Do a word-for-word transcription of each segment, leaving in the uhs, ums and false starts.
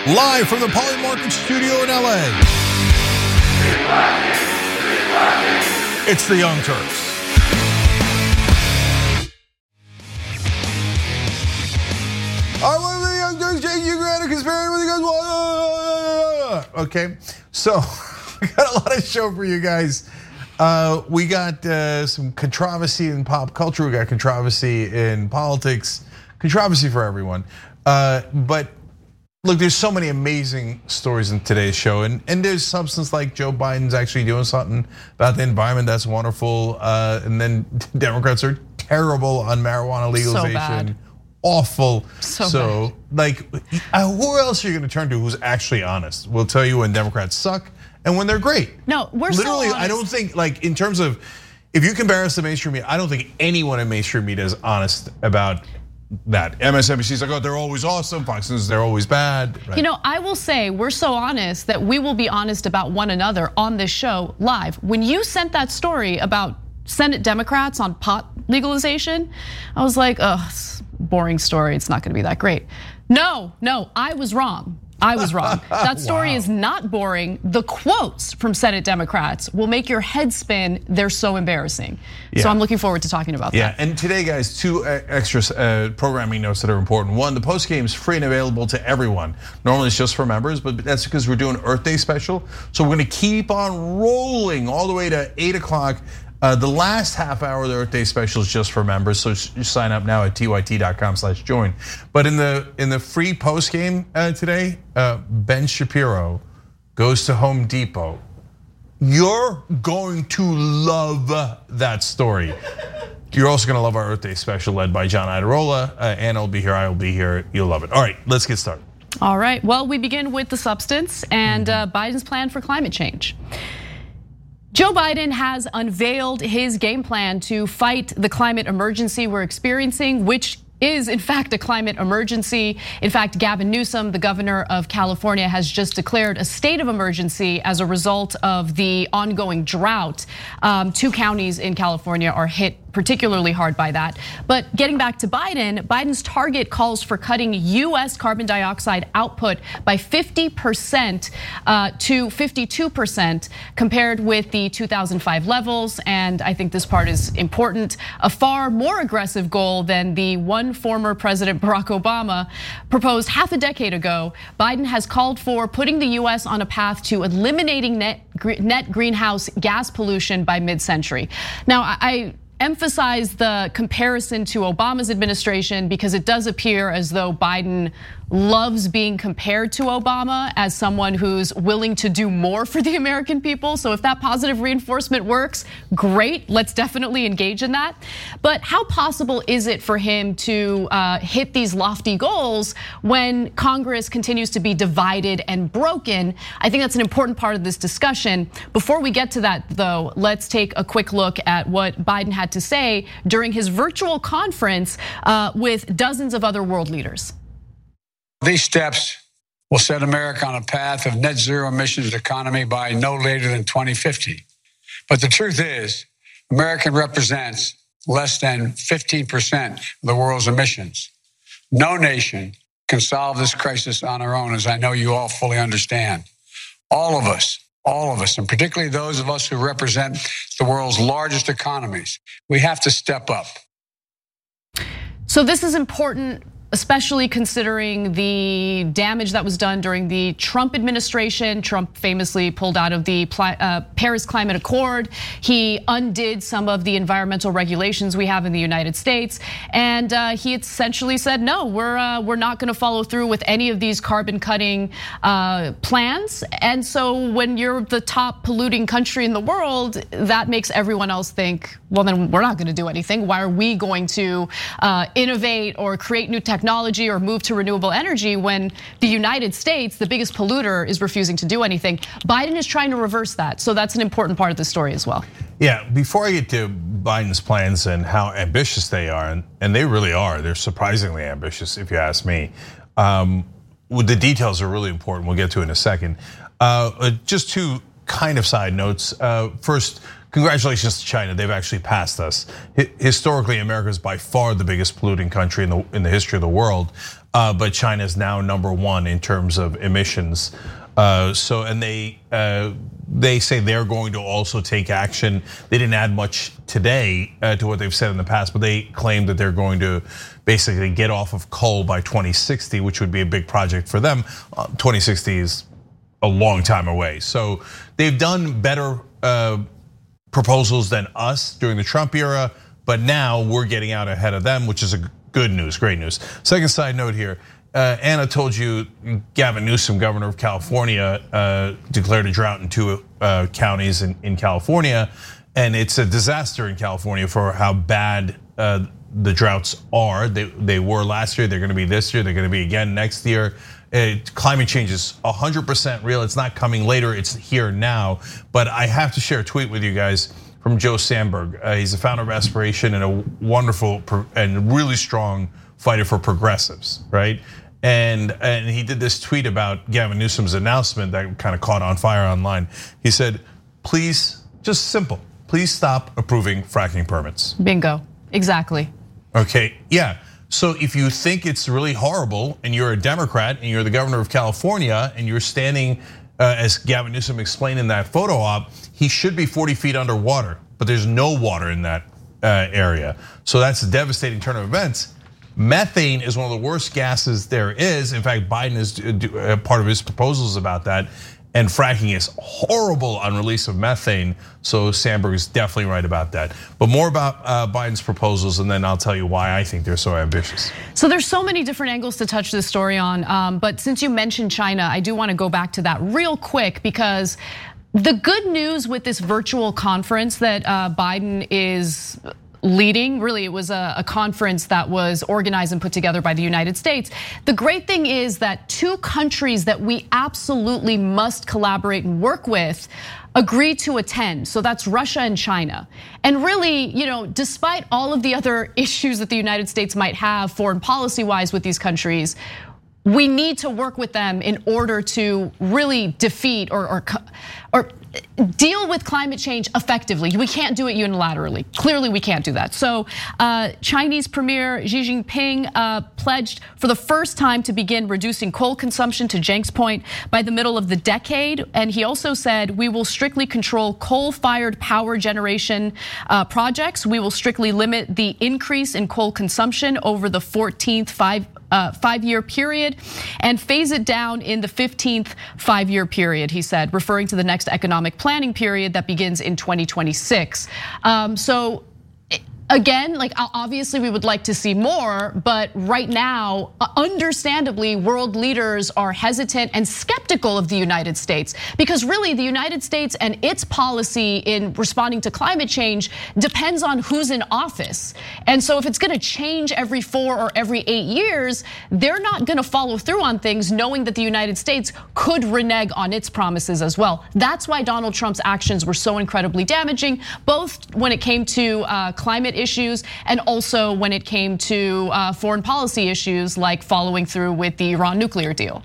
Live from the Polymarket studio in L A. It's the Young Turks. I want the Young Turks changing granted conspiring with you guys. Okay, so we got a lot of show for you guys. Uh, we got uh, some controversy in pop culture. We got controversy in politics. Controversy for everyone. Uh, but look, there's so many amazing stories in today's show, and, and there's substance like Joe Biden's actually doing something about the environment that's wonderful, uh, and then Democrats are terrible on marijuana legalization. So bad. Awful. So, so bad. like, who else are you gonna turn to who's actually honest? We'll tell you when Democrats suck and when they're great. No, we're literally. So honest. I don't think, like, in terms of if you compare us to mainstream media, I don't think anyone in mainstream media is honest about that. M S N B C's like, oh, they're always awesome. Fox News, they're always bad. Right? You know, I will say we're so honest that we will be honest about one another on this show live. When you sent that story about Senate Democrats on pot legalization, I was like, oh, boring story. It's not going to be that great. No, no, I was wrong. I was wrong. That story wow. is not boring. The quotes from Senate Democrats will make your head spin. They're so embarrassing. Yeah. So I'm looking forward to talking about yeah. that. Yeah, and today, guys, two extra uh, programming notes that are important. One, the post game is free and available to everyone. Normally it's just for members, but that's because we're doing Earth Day special. So we're gonna keep on rolling all the way to eight o'clock. Uh, the last half hour of the Earth Day special is just for members, so you sign up now at T Y T dot com slash join. But in the in the free post game uh, today, uh, Ben Shapiro goes to Home Depot. You're going to love that story. You're also gonna love our Earth Day special led by John Iadarola. Uh, Anna will be here, I will be here. You'll love it. All right, let's get started. All right. Well, we begin with the substance and uh, Biden's plan for climate change. Joe Biden has unveiled his game plan to fight the climate emergency we're experiencing, which is in fact a climate emergency. In fact, Gavin Newsom, the governor of California, has just declared a state of emergency as a result of the ongoing drought. Um, two counties in California are hit particularly hard by that. But getting back to Biden, Biden's target calls for cutting U S carbon dioxide output by fifty percent to fifty-two percent compared with the two thousand five levels. And I think this part is important. A far more aggressive goal than the one former President Barack Obama proposed half a decade ago. Biden has called for putting the U S on a path to eliminating net, net greenhouse gas pollution by mid-century. Now, I emphasize the comparison to Obama's administration because it does appear as though Biden loves being compared to Obama as someone who's willing to do more for the American people. So if that positive reinforcement works, great, let's definitely engage in that. But how possible is it for him to hit these lofty goals when Congress continues to be divided and broken? I think that's an important part of this discussion. Before we get to that though, let's take a quick look at what Biden had to say during his virtual conference with dozens of other world leaders. These steps will set America on a path of net zero emissions economy by no later than twenty fifty. But the truth is, America represents less than fifteen percent of the world's emissions. No nation can solve this crisis on our own, as I know you all fully understand. All of us, all of us, and particularly those of us who represent the world's largest economies, we have to step up. So this is important, especially considering the damage that was done during the Trump administration. Trump famously pulled out of the Paris Climate Accord. He undid some of the environmental regulations we have in the United States. And he essentially said, no, we're we're not gonna follow through with any of these carbon cutting plans. And so when you're the top polluting country in the world, that makes everyone else think, well, then we're not gonna do anything. Why are we going to innovate or create new technology? Technology or move to renewable energy when the United States, the biggest polluter, is refusing to do anything? Biden is trying to reverse that, so that's an important part of the story as well. Yeah, before I get to Biden's plans and how ambitious they are, and, and they really are, they're surprisingly ambitious if you ask me. Um, well, the details are really important, we'll get to in a second. Uh, just two kind of side notes. Uh, first, congratulations to China. They've actually passed us. Historically, America is by far the biggest polluting country in the in the history of the world, uh, but China is now number one in terms of emissions. Uh, so, and they uh, they say they're going to also take action. They didn't add much today uh, to what they've said in the past, but they claim that they're going to basically get off of coal by twenty sixty, which would be a big project for them. Uh, twenty sixty is a long time away. So they've done better uh, proposals than us during the Trump era, but now we're getting out ahead of them, which is a good news, great news. Second side note here. Uh, Anna told you Gavin Newsom, governor of California, uh, declared a drought in two uh, counties in, in California. And it's a disaster in California for how bad uh, the droughts are. They, they were last year, they're gonna be this year, they're gonna be again next year. It, climate change is one hundred percent real. It's not coming later, it's here now. But I have to share a tweet with you guys from Joe Sandberg. Uh, he's the founder of Aspiration and a wonderful and really strong fighter for progressives, right? And, and he did this tweet about Gavin Newsom's announcement that kind of caught on fire online. He said, please, just simple, please stop approving fracking permits. Bingo, exactly. Okay, yeah, so if you think it's really horrible and you're a Democrat and you're the governor of California and you're standing, uh, as Gavin Newsom explained in that photo op, he should be forty feet underwater, but there's no water in that uh, area. So that's a devastating turn of events. Methane is one of the worst gases there is. In fact, Biden is part of his proposals about that. And fracking is horrible on release of methane. So Sandberg is definitely right about that. But more about Biden's proposals, and then I'll tell you why I think they're so ambitious. So there's so many different angles to touch this story on. But since you mentioned China, I do want to go back to that real quick, because the good news with this virtual conference that Biden is leading, really it was a, a conference that was organized and put together by the United States. The great thing is that two countries that we absolutely must collaborate and work with agreed to attend. So that's Russia and China. And really, you know, despite all of the other issues that the United States might have foreign policy wise with these countries, we need to work with them in order to really defeat or or, or deal with climate change effectively. We can't do it unilaterally. Clearly, we can't do that. So uh, Chinese Premier Xi Jinping uh, pledged for the first time to begin reducing coal consumption, to Cenk's point, by the middle of the decade. And he also said, we will strictly control coal-fired power generation uh, projects. We will strictly limit the increase in coal consumption over the fourteenth five Uh, five-year period and phase it down in the fifteenth five-year period, he said, referring to the next economic planning period that begins in twenty twenty-six. Um, so again, like obviously we would like to see more, but right now, understandably, world leaders are hesitant and skeptical of the United States, because really the United States and its policy in responding to climate change depends on who's in office. And so if it's gonna change every four or every eight years, they're not gonna follow through on things knowing that the United States could renege on its promises as well. That's why Donald Trump's actions were so incredibly damaging, both when it came to climate issues and also when it came to foreign policy issues like following through with the Iran nuclear deal.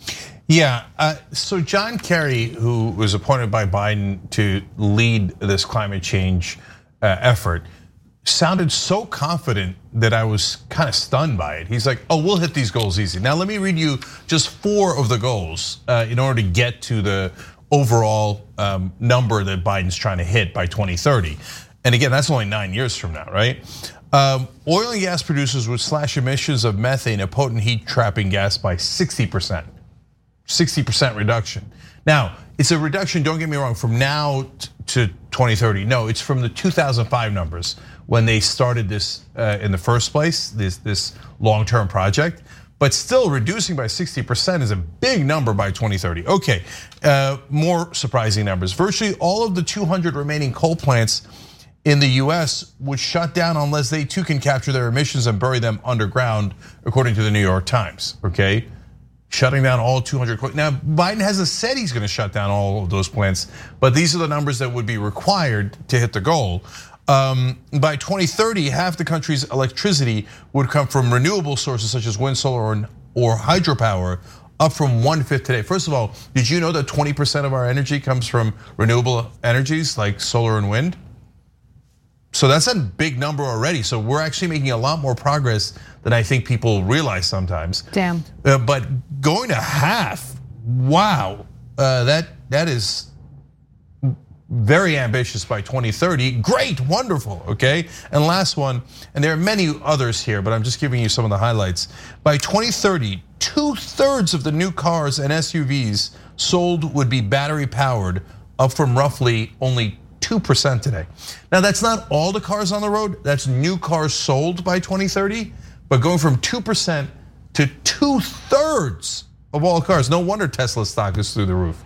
Yeah, uh, so John Kerry, who was appointed by Biden to lead this climate change uh, effort, sounded so confident that I was kind of stunned by it. He's like, oh, we'll hit these goals easy. Now let me read you just four of the goals uh, in order to get to the overall um, number that Biden's trying to hit by twenty thirty. And again, that's only nine years from now, right? Um, oil and gas producers would slash emissions of methane, a potent heat trapping gas, by sixty percent. sixty percent reduction. Now, it's a reduction, don't get me wrong, from now to twenty thirty. No, it's from the two thousand five numbers when they started this uh, in the first place, this, this long-term project. But still, reducing by sixty percent is a big number by twenty thirty. Okay, uh, more surprising numbers. Virtually all of the two hundred remaining coal plants in the U S would shut down unless they too can capture their emissions and bury them underground, according to the New York Times, okay? Shutting down all two hundred. Now, Biden hasn't said he's gonna shut down all of those plants, but these are the numbers that would be required to hit the goal. Um, by twenty thirty, half the country's electricity would come from renewable sources such as wind, solar, or hydropower. up from one-fifth today. First of all, did you know that twenty percent of our energy comes from renewable energies like solar and wind? So that's a big number already. So we're actually making a lot more progress than I think people realize sometimes. Damn. Uh, but going to half, wow, uh, that that is very ambitious by twenty thirty. Great, wonderful, okay? And last one, and there are many others here, but I'm just giving you some of the highlights. By twenty thirty, two thirds of the new cars and S U Vs sold would be battery powered, up from roughly only two percent today. Now that's not all the cars on the road, that's new cars sold by twenty thirty, but going from two percent to two thirds of all cars. No wonder Tesla stock is through the roof.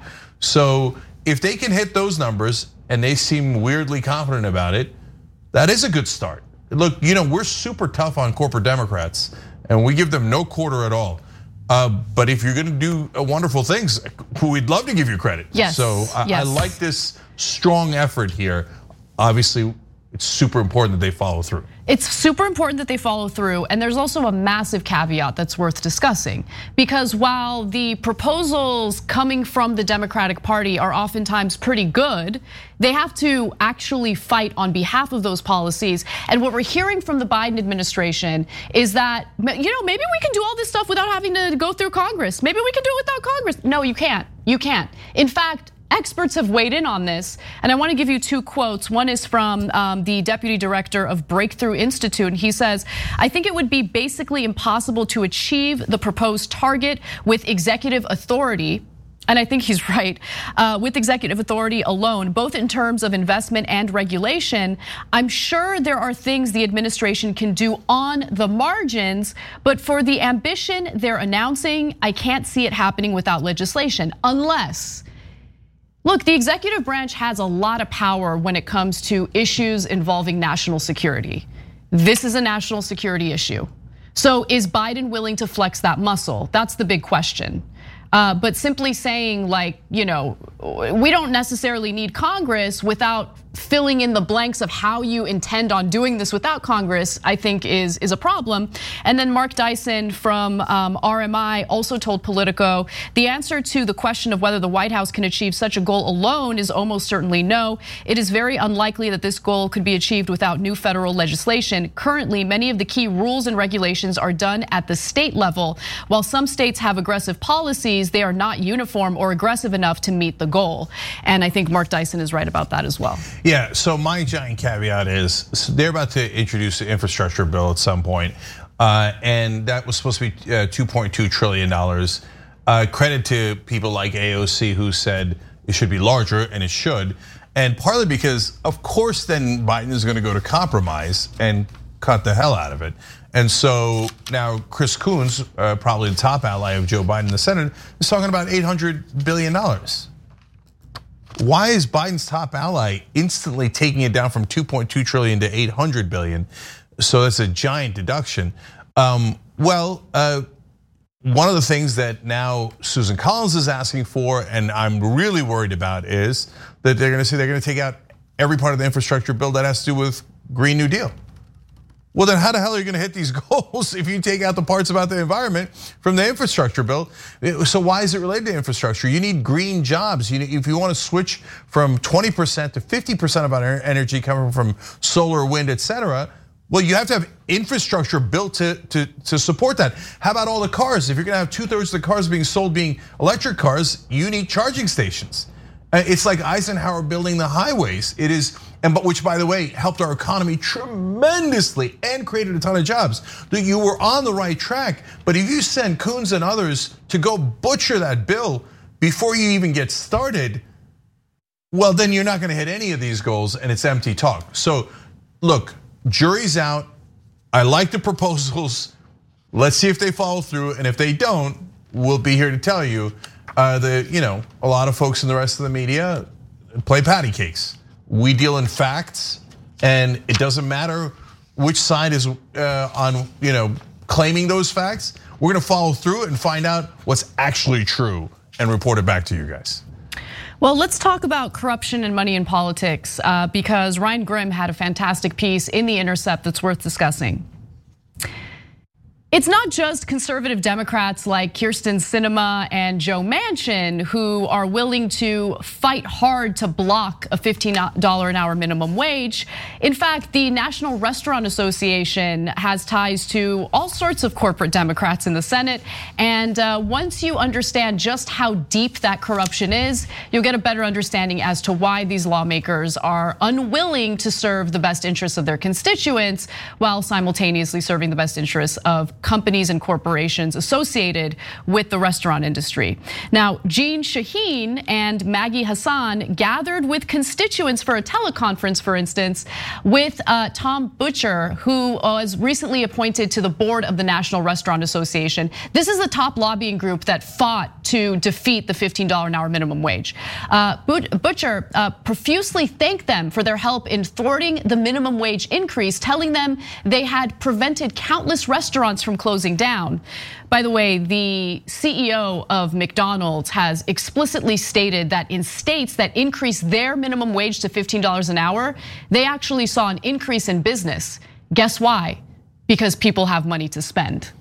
So if they can hit those numbers and they seem weirdly confident about it, that is a good start. Look, you know, we're super tough on corporate Democrats and we give them no quarter at all. Uh, but if you're gonna do wonderful things, we'd love to give you credit. Yes. So I, yes. I like this strong effort here. Obviously, it's super important that they follow through. It's super important that they follow through, and there's also a massive caveat that's worth discussing. Because while the proposals coming from the Democratic Party are oftentimes pretty good, they have to actually fight on behalf of those policies. And what we're hearing from the Biden administration is that, you know, maybe we can do all this stuff without having to go through Congress. Maybe we can do it without Congress. No, you can't. You can't. In fact, experts have weighed in on this, and I want to give you two quotes. One is from um, the deputy director of Breakthrough Institute, and he says, I think it would be basically impossible to achieve the proposed target with executive authority. And I think he's right, uh, with executive authority alone, both in terms of investment and regulation. I'm sure there are things the administration can do on the margins, but for the ambition they're announcing, I can't see it happening without legislation, unless, look, the executive branch has a lot of power when it comes to issues involving national security. This is a national security issue. So is Biden willing to flex that muscle? That's the big question. Uh, but simply saying like, you know, we don't necessarily need Congress without filling in the blanks of how you intend on doing this without Congress, I think is, is a problem. And then Mark Dyson from um, R M I also told Politico, the answer to the question of whether the White House can achieve such a goal alone is almost certainly no. It is very unlikely that this goal could be achieved without new federal legislation. Currently, many of the key rules and regulations are done at the state level. While some states have aggressive policies, they are not uniform or aggressive enough to meet the goal. And I think Mark Dyson is right about that as well. Yeah, so my giant caveat is they're about to introduce an infrastructure bill at some point, uh, and that was supposed to be two point two trillion dollars. Uh, credit to people like A O C who said it should be larger, and it should, and partly because, of course, then Biden is going to go to compromise and cut the hell out of it. And so now Chris Coons, uh, probably the top ally of Joe Biden in the Senate, is talking about eight hundred billion dollars. Why is Biden's top ally instantly taking it down from two point two trillion to eight hundred billion? So that's a giant deduction. Um, well, uh, one of the things that now Susan Collins is asking for, and I'm really worried about, is that they're going to say they're going to take out every part of the infrastructure bill that has to do with Green New Deal. Well, then how the hell are you going to hit these goals if you take out the parts about the environment from the infrastructure bill? So why is it related to infrastructure? You need green jobs. If you want to switch from twenty percent to fifty percent of our energy coming from solar, wind, et cetera, well, you have to have infrastructure built to, to, to support that. How about all the cars? If you're going to have two thirds of the cars being sold being electric cars, you need charging stations. It's like Eisenhower building the highways. It is, and but which, by the way, helped our economy tremendously and created a ton of jobs. That you were on the right track, but if you send Coons and others to go butcher that bill before you even get started, well, then you're not going to hit any of these goals, and it's empty talk. So, look, jury's out. I like the proposals. Let's see if they follow through, and if they don't, we'll be here to tell you. Uh, the you know a lot of folks in the rest of the media play patty cakes. We deal in facts, and it doesn't matter which side is uh, on you know claiming those facts. We're going to follow through and find out what's actually true and report it back to you guys. Well, let's talk about corruption and money in politics uh, because Ryan Grim had a fantastic piece in The Intercept that's worth discussing. It's not just conservative Democrats like Kyrsten Sinema and Joe Manchin who are willing to fight hard to block a fifteen dollars an hour minimum wage. In fact, the National Restaurant Association has ties to all sorts of corporate Democrats in the Senate. And once you understand just how deep that corruption is, you'll get a better understanding as to why these lawmakers are unwilling to serve the best interests of their constituents while simultaneously serving the best interests of companies and corporations associated with the restaurant industry. Now, Jeanne Shaheen and Maggie Hassan gathered with constituents for a teleconference, for instance, with Tom Butcher, who was recently appointed to the board of the National Restaurant Association. This is the top lobbying group that fought to defeat the fifteen dollars an hour minimum wage. Butcher profusely thanked them for their help in thwarting the minimum wage increase, telling them they had prevented countless restaurants from closing down. By the way, the C E O of McDonald's has explicitly stated that in states that increased their minimum wage to fifteen dollars an hour, they actually saw an increase in business. Guess why? Because people have money to spend.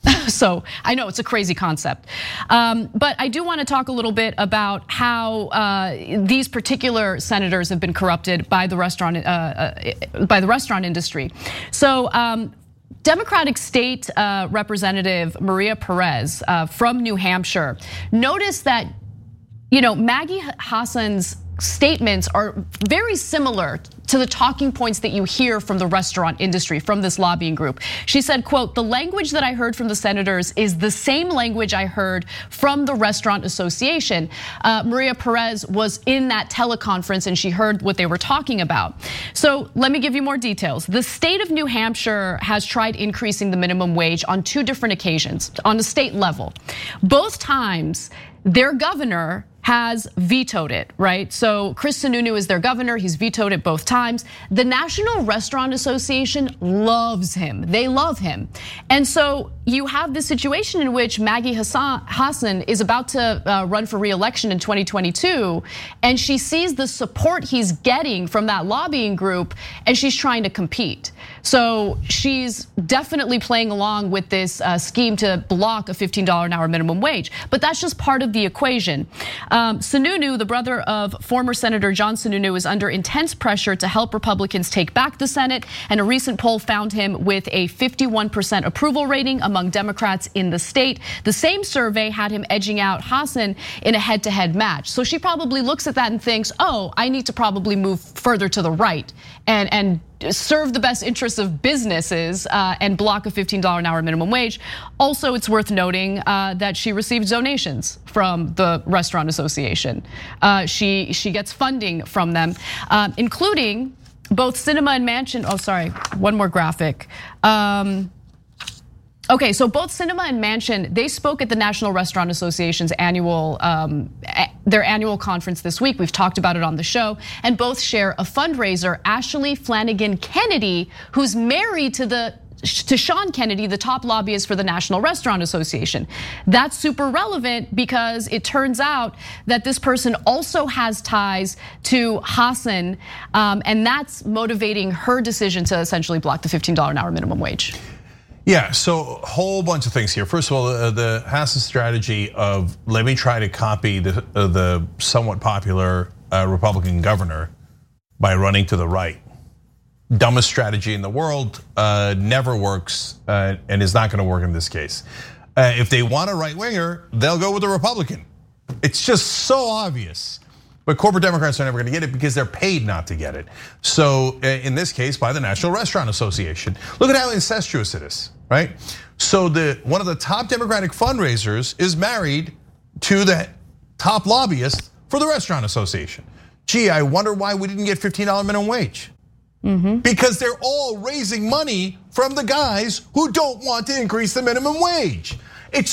So I know it's a crazy concept, um, but I do want to talk a little bit about how uh, these particular senators have been corrupted by the restaurant uh, by the restaurant industry. So. Um, Democratic State uh, Representative Maria Perez uh, from New Hampshire noticed that, you know, Maggie Hassan's statements are very similar to the talking points that you hear from the restaurant industry, from this lobbying group. She said, quote, "The language that I heard from the senators is the same language I heard from the Restaurant Association." Uh, Maria Perez was in that teleconference and she heard what they were talking about. So let me give you more details. The state of New Hampshire has tried increasing the minimum wage on two different occasions on the state level. Both times, their governor has vetoed it, right? So Chris Sununu is their governor, he's vetoed it both times. The National Restaurant Association loves him, they love him. And so you have this situation in which Maggie Hassan, Hassan is about to run for re-election in twenty twenty-two, and she sees the support he's getting from that lobbying group, and she's trying to compete. So she's definitely playing along with this scheme to block a fifteen dollars an hour minimum wage, but that's just part of the equation. Um, Sununu, the brother of former Senator John Sununu, is under intense pressure to help Republicans take back the Senate, and a recent poll found him with a fifty-one percent approval rating among Democrats in the state. The same survey had him edging out Hassan in a head-to-head match. So she probably looks at that and thinks, oh, I need to probably move further to the right and and serve the best interests of businesses and block a fifteen dollars an hour minimum wage. Also, it's worth noting that she receives donations from the Restaurant Association. She she gets funding from them, including both Sinema and Manchin. Oh, sorry, one more graphic. Um, Okay, so both Sinema and Manchin, they spoke at the National Restaurant Association's annual, um, their annual conference this week. We've talked about it on the show, and both share a fundraiser, Ashley Flanagan Kennedy, who's married to the to Sean Kennedy, the top lobbyist for the National Restaurant Association. That's super relevant because it turns out that this person also has ties to Hassan, um, and that's motivating her decision to essentially block the fifteen dollars an hour minimum wage. Yeah, so a whole bunch of things here. First of all, the Hassan strategy of let me try to copy the, the somewhat popular Republican governor by running to the right. Dumbest strategy in the world, never works, and is not gonna work in this case. If they want a right winger, they'll go with a Republican. It's just so obvious. But corporate Democrats are never gonna get it because they're paid not to get it. So in this case, by the National Restaurant Association. Look at how incestuous it is, right? So the one of the top Democratic fundraisers is married to the top lobbyist for the Restaurant Association. Gee, I wonder why we didn't get fifteen dollars minimum wage. Mm-hmm. Because they're all raising money from the guys who don't want to increase the minimum wage. It's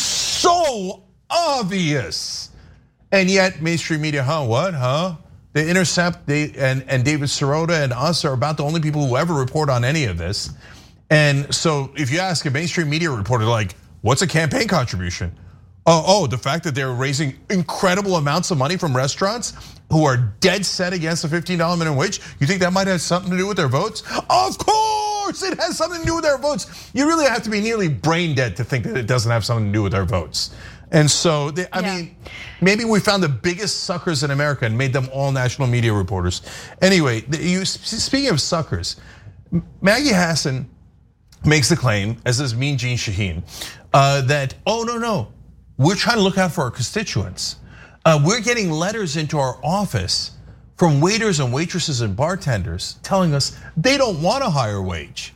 so obvious. And yet mainstream media, huh, what, huh? The Intercept they, and, and David Sirota and us are about the only people who ever report on any of this. And so if you ask a mainstream media reporter, like, what's a campaign contribution? Oh, oh, the fact that they're raising incredible amounts of money from restaurants who are dead set against the fifteen dollars minimum wage, you think that might have something to do with their votes? Of course! course it has something to do with our votes. You really have to be nearly brain dead to think that it doesn't have something to do with our votes. And so, they, I yeah. mean, maybe we found the biggest suckers in America and made them all national media reporters. Anyway, you, speaking of suckers, Maggie Hassan makes the claim, as does Mean Gene Shaheen, uh, that, oh, no, no, we're trying to look out for our constituents. Uh, we're getting letters into our office from waiters and waitresses and bartenders telling us they don't want a higher wage.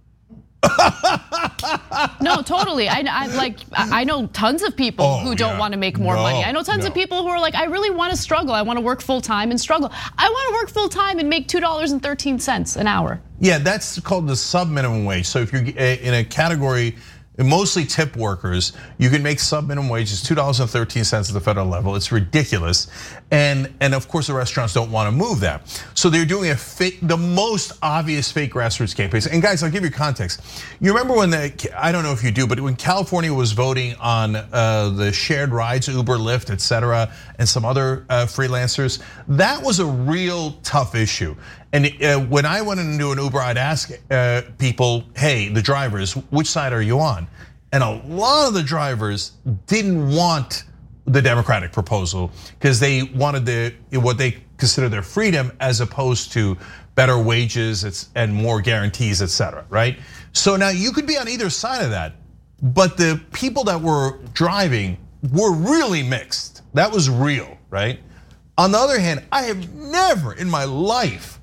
No, totally. I, I like. I know tons of people oh, who don't yeah. want to make more no, money. I know tons no. of people who are like, I really want to struggle. I want to work full time and struggle. I want to work full time and make two dollars and thirteen cents an hour. Yeah, that's called the sub minimum wage. So if you're in a category, mostly tip workers, you can make sub minimum wages two dollars and thirteen cents at the federal level. It's ridiculous, and and of course the restaurants don't want to move that. So they're doing a fake, the most obvious fake grassroots campaigns. And guys, I'll give you context. You remember when the, I don't know if you do, but when California was voting on uh, the shared rides, Uber, Lyft, et cetera, and some other uh, freelancers, that was a real tough issue. And when I went into an Uber, I'd ask people, hey, the drivers, which side are you on? And a lot of the drivers didn't want the Democratic proposal because they wanted the what they consider their freedom as opposed to better wages and more guarantees, et cetera, right? So now you could be on either side of that, but the people that were driving were really mixed. That was real, right? On the other hand, I have never in my life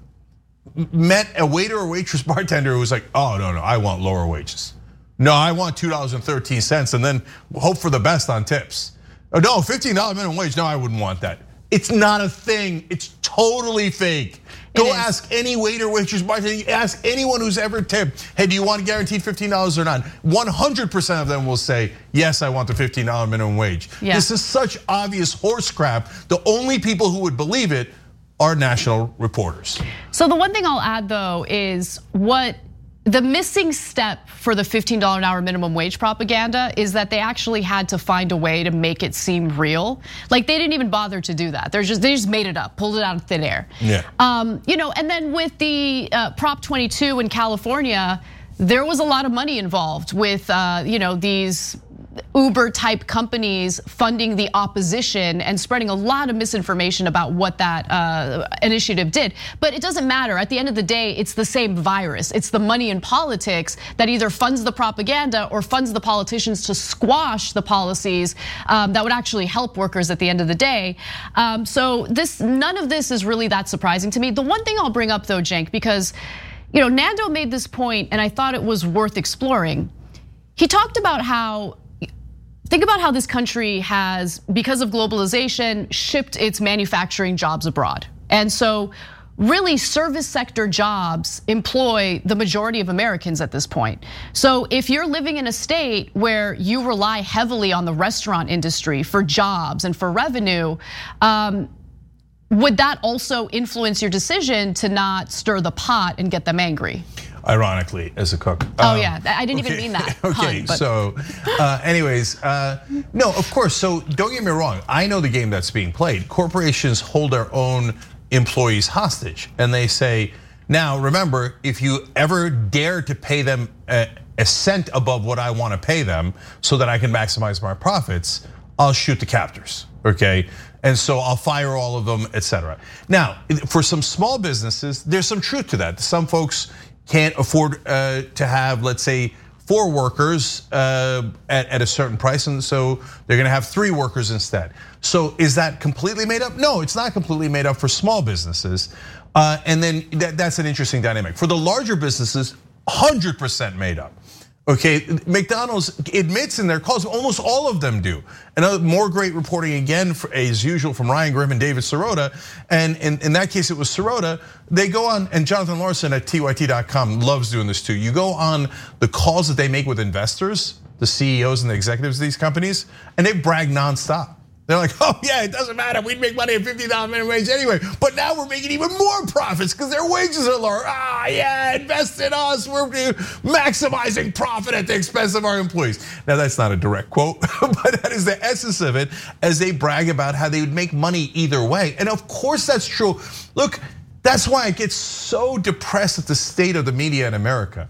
met a waiter or waitress bartender who was like, oh, no, no, I want lower wages. No, I want two dollars and thirteen cents and then hope for the best on tips. Oh, no, fifteen dollars minimum wage, no, I wouldn't want that. It's not a thing, it's totally fake. Go ask any waiter, waitress, bartender, ask anyone who's ever tipped, hey, do you want guaranteed fifteen dollars or not? one hundred percent of them will say, yes, I want the fifteen dollars minimum wage. Yeah. This is such obvious horse crap. The only people who would believe it are national reporters. So the one thing I'll add though is what the missing step for the fifteen dollars an hour minimum wage propaganda is that they actually had to find a way to make it seem real. Like they didn't even bother to do that. They're just they just made it up, pulled it out of thin air. Yeah. Um, you know, and then with the uh, Prop twenty-two in California, there was a lot of money involved with uh, you know these Uber type companies funding the opposition and spreading a lot of misinformation about what that uh, initiative did. But it doesn't matter. At the end of the day, it's the same virus. It's the money in politics that either funds the propaganda or funds the politicians to squash the policies um, that would actually help workers at the end of the day. Um, so this, none of this is really that surprising to me. The one thing I'll bring up though, Cenk, because you know Nando made this point and I thought it was worth exploring. He talked about how Think about how this country has, because of globalization, shipped its manufacturing jobs abroad. And so really service sector jobs employ the majority of Americans at this point. So if you're living in a state where you rely heavily on the restaurant industry for jobs and for revenue, um, would that also influence your decision to not stir the pot and get them angry? Ironically, as a cook. Oh um, yeah, I didn't okay. even mean that. Okay, pun, so uh, anyways, uh, no, of course. So don't get me wrong. I know the game that's being played. Corporations hold their own employees hostage, and they say, now remember, if you ever dare to pay them a, a cent above what I want to pay them, so that I can maximize my profits, I'll shoot the captors. Okay. And so I'll fire all of them, et cetera. Now, for some small businesses, there's some truth to that. Some folks can't afford uh, to have, let's say, four workers uh, at, at a certain price, and so they're gonna have three workers instead. So is that completely made up? No, it's not completely made up for small businesses. Uh, and then that, that's an interesting dynamic. For the larger businesses, one hundred percent made up. Okay, McDonald's admits in their calls, almost all of them do. And more great reporting again, as usual, from Ryan Grim and David Sirota. And in, in that case, it was Sirota. They go on, and Jonathan Larson at T Y T dot com loves doing this too. You go on the calls that they make with investors, the C E Os and the executives of these companies, and they brag nonstop. They're like, oh yeah, it doesn't matter. We'd make money at fifty dollars minimum wage anyway. But now we're making even more profits because their wages are lower. Ah, yeah, invest in us. We're maximizing profit at the expense of our employees. Now that's not a direct quote, but that is the essence of it as they brag about how they would make money either way. And of course that's true. Look, that's why I get so depressed at the state of the media in America.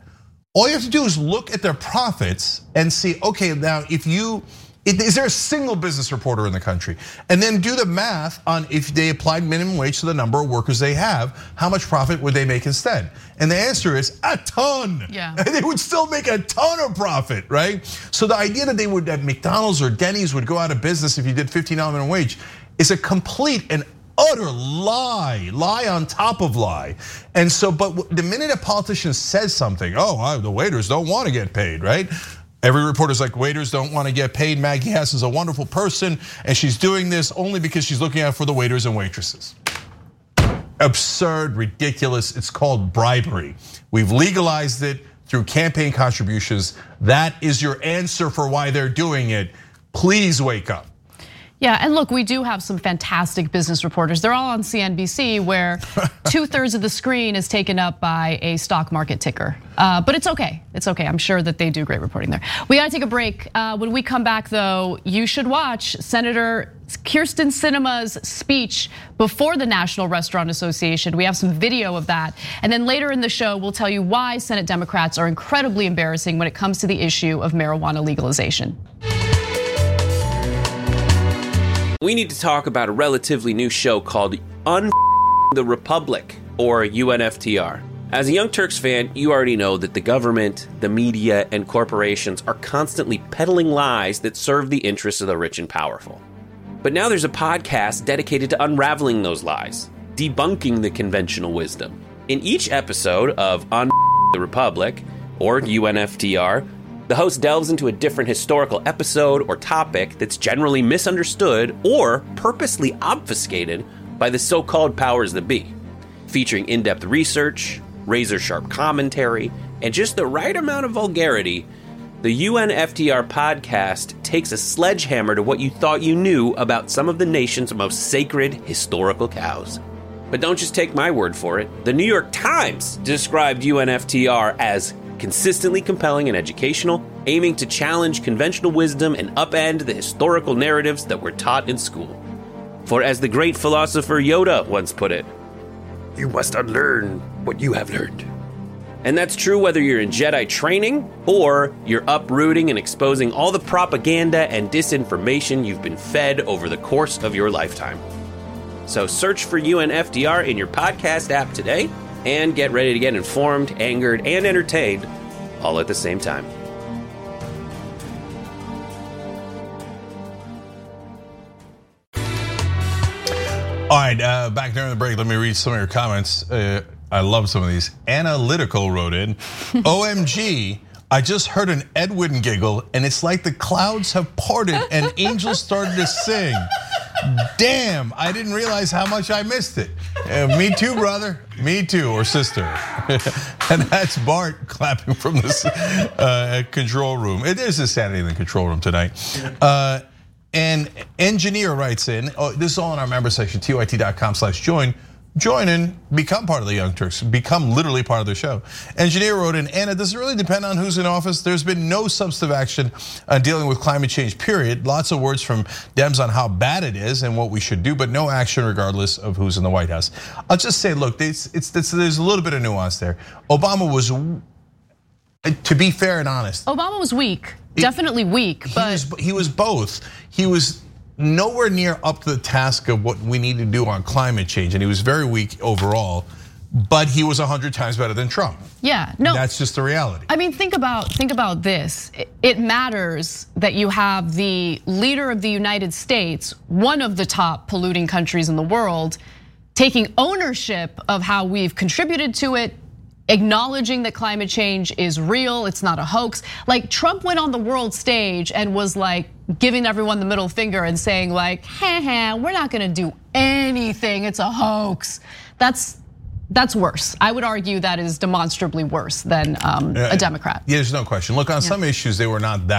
all you have to do is look at their profits and see, okay, now if you, is there a single business reporter in the country? And then do the math on if they applied minimum wage to the number of workers they have, how much profit would they make instead? And the answer is a ton. Yeah. And they would still make a ton of profit, right? So the idea that they would, that McDonald's or Denny's would go out of business if you did fifteen dollars minimum wage is a complete and utter lie, lie on top of lie. And so, but the minute a politician says something, oh, the waiters don't want to get paid, right? Every reporter's like, waiters don't want to get paid. Maggie Hass is a wonderful person, and she's doing this only because she's looking out for the waiters and waitresses. Absurd, ridiculous, it's called bribery. We've legalized it through campaign contributions. That is your answer for why they're doing it. Please wake up. Yeah, and look, we do have some fantastic business reporters. They're all on C N B C, where two thirds of the screen is taken up by a stock market ticker. Uh, but it's okay, it's okay. I'm sure that they do great reporting there. We gotta take a break. Uh, when we come back though, you should watch Senator Kyrsten Sinema's speech before the National Restaurant Association. We have some video of that. And then later in the show, we'll tell you why Senate Democrats are incredibly embarrassing when it comes to the issue of marijuana legalization. We need to talk about a relatively new show called Un the Republic, or U N F T R. As a Young Turks fan, you already know that the government, the media, and corporations are constantly peddling lies that serve the interests of the rich and powerful. But now there's a podcast dedicated to unraveling those lies, debunking the conventional wisdom. In each episode of Un the Republic, or U N F T R, the host delves into a different historical episode or topic that's generally misunderstood or purposely obfuscated by the so-called powers that be. Featuring in-depth research, razor-sharp commentary, and just the right amount of vulgarity, the U N F T R podcast takes a sledgehammer to what you thought you knew about some of the nation's most sacred historical cows. But don't just take my word for it. The New York Times described U N F T R as consistently compelling and educational, aiming to challenge conventional wisdom and upend the historical narratives that were taught in school. For as the great philosopher Yoda once put it, you must unlearn what you have learned. And that's true whether you're in Jedi training or you're uprooting and exposing all the propaganda and disinformation you've been fed over the course of your lifetime. So search for U N F T R in your podcast app today and get ready to get informed, angered, and entertained all at the same time. All right, uh, back during the break, let me read some of your comments. Uh, I love some of these. Analytical wrote in, O M G, I just heard an Edwin giggle and it's like the clouds have parted and angels started to sing. Damn, I didn't realize how much I missed it. Uh, me too, brother. Me too, or sister. And that's Bart clapping from this uh, control room. It is insanity in the control room tonight. Uh, and engineer writes in, oh, this is all in our member section, T Y T dot com slash join. Join in, become part of the Young Turks, become literally part of the show. Engineer wrote in, Anna, does it really depend on who's in office? There's been no substantive action on dealing with climate change, period. Lots of words from Dems on how bad it is and what we should do, but no action regardless of who's in the White House. I'll just say, look, it's, it's, it's, there's a little bit of nuance there. Obama was, to be fair and honest. Obama was weak, definitely weak, but. He was, he was both. He was nowhere near up to the task of what we need to do on climate change, and he was very weak overall, but he was a hundred times better than Trump. Yeah, no. That's just the reality. I mean, think about think about this. It matters that you have the leader of the United States, one of the top polluting countries in the world, taking ownership of how we've contributed to it, acknowledging that climate change is real, it's not a hoax. Like Trump went on the world stage and was like giving everyone the middle finger and saying like, ha ha, we're not gonna do anything, it's a hoax. That's that's worse. I would argue that is demonstrably worse than um, a Democrat. Yeah, there's no question. Look, on yeah. some issues, they were not that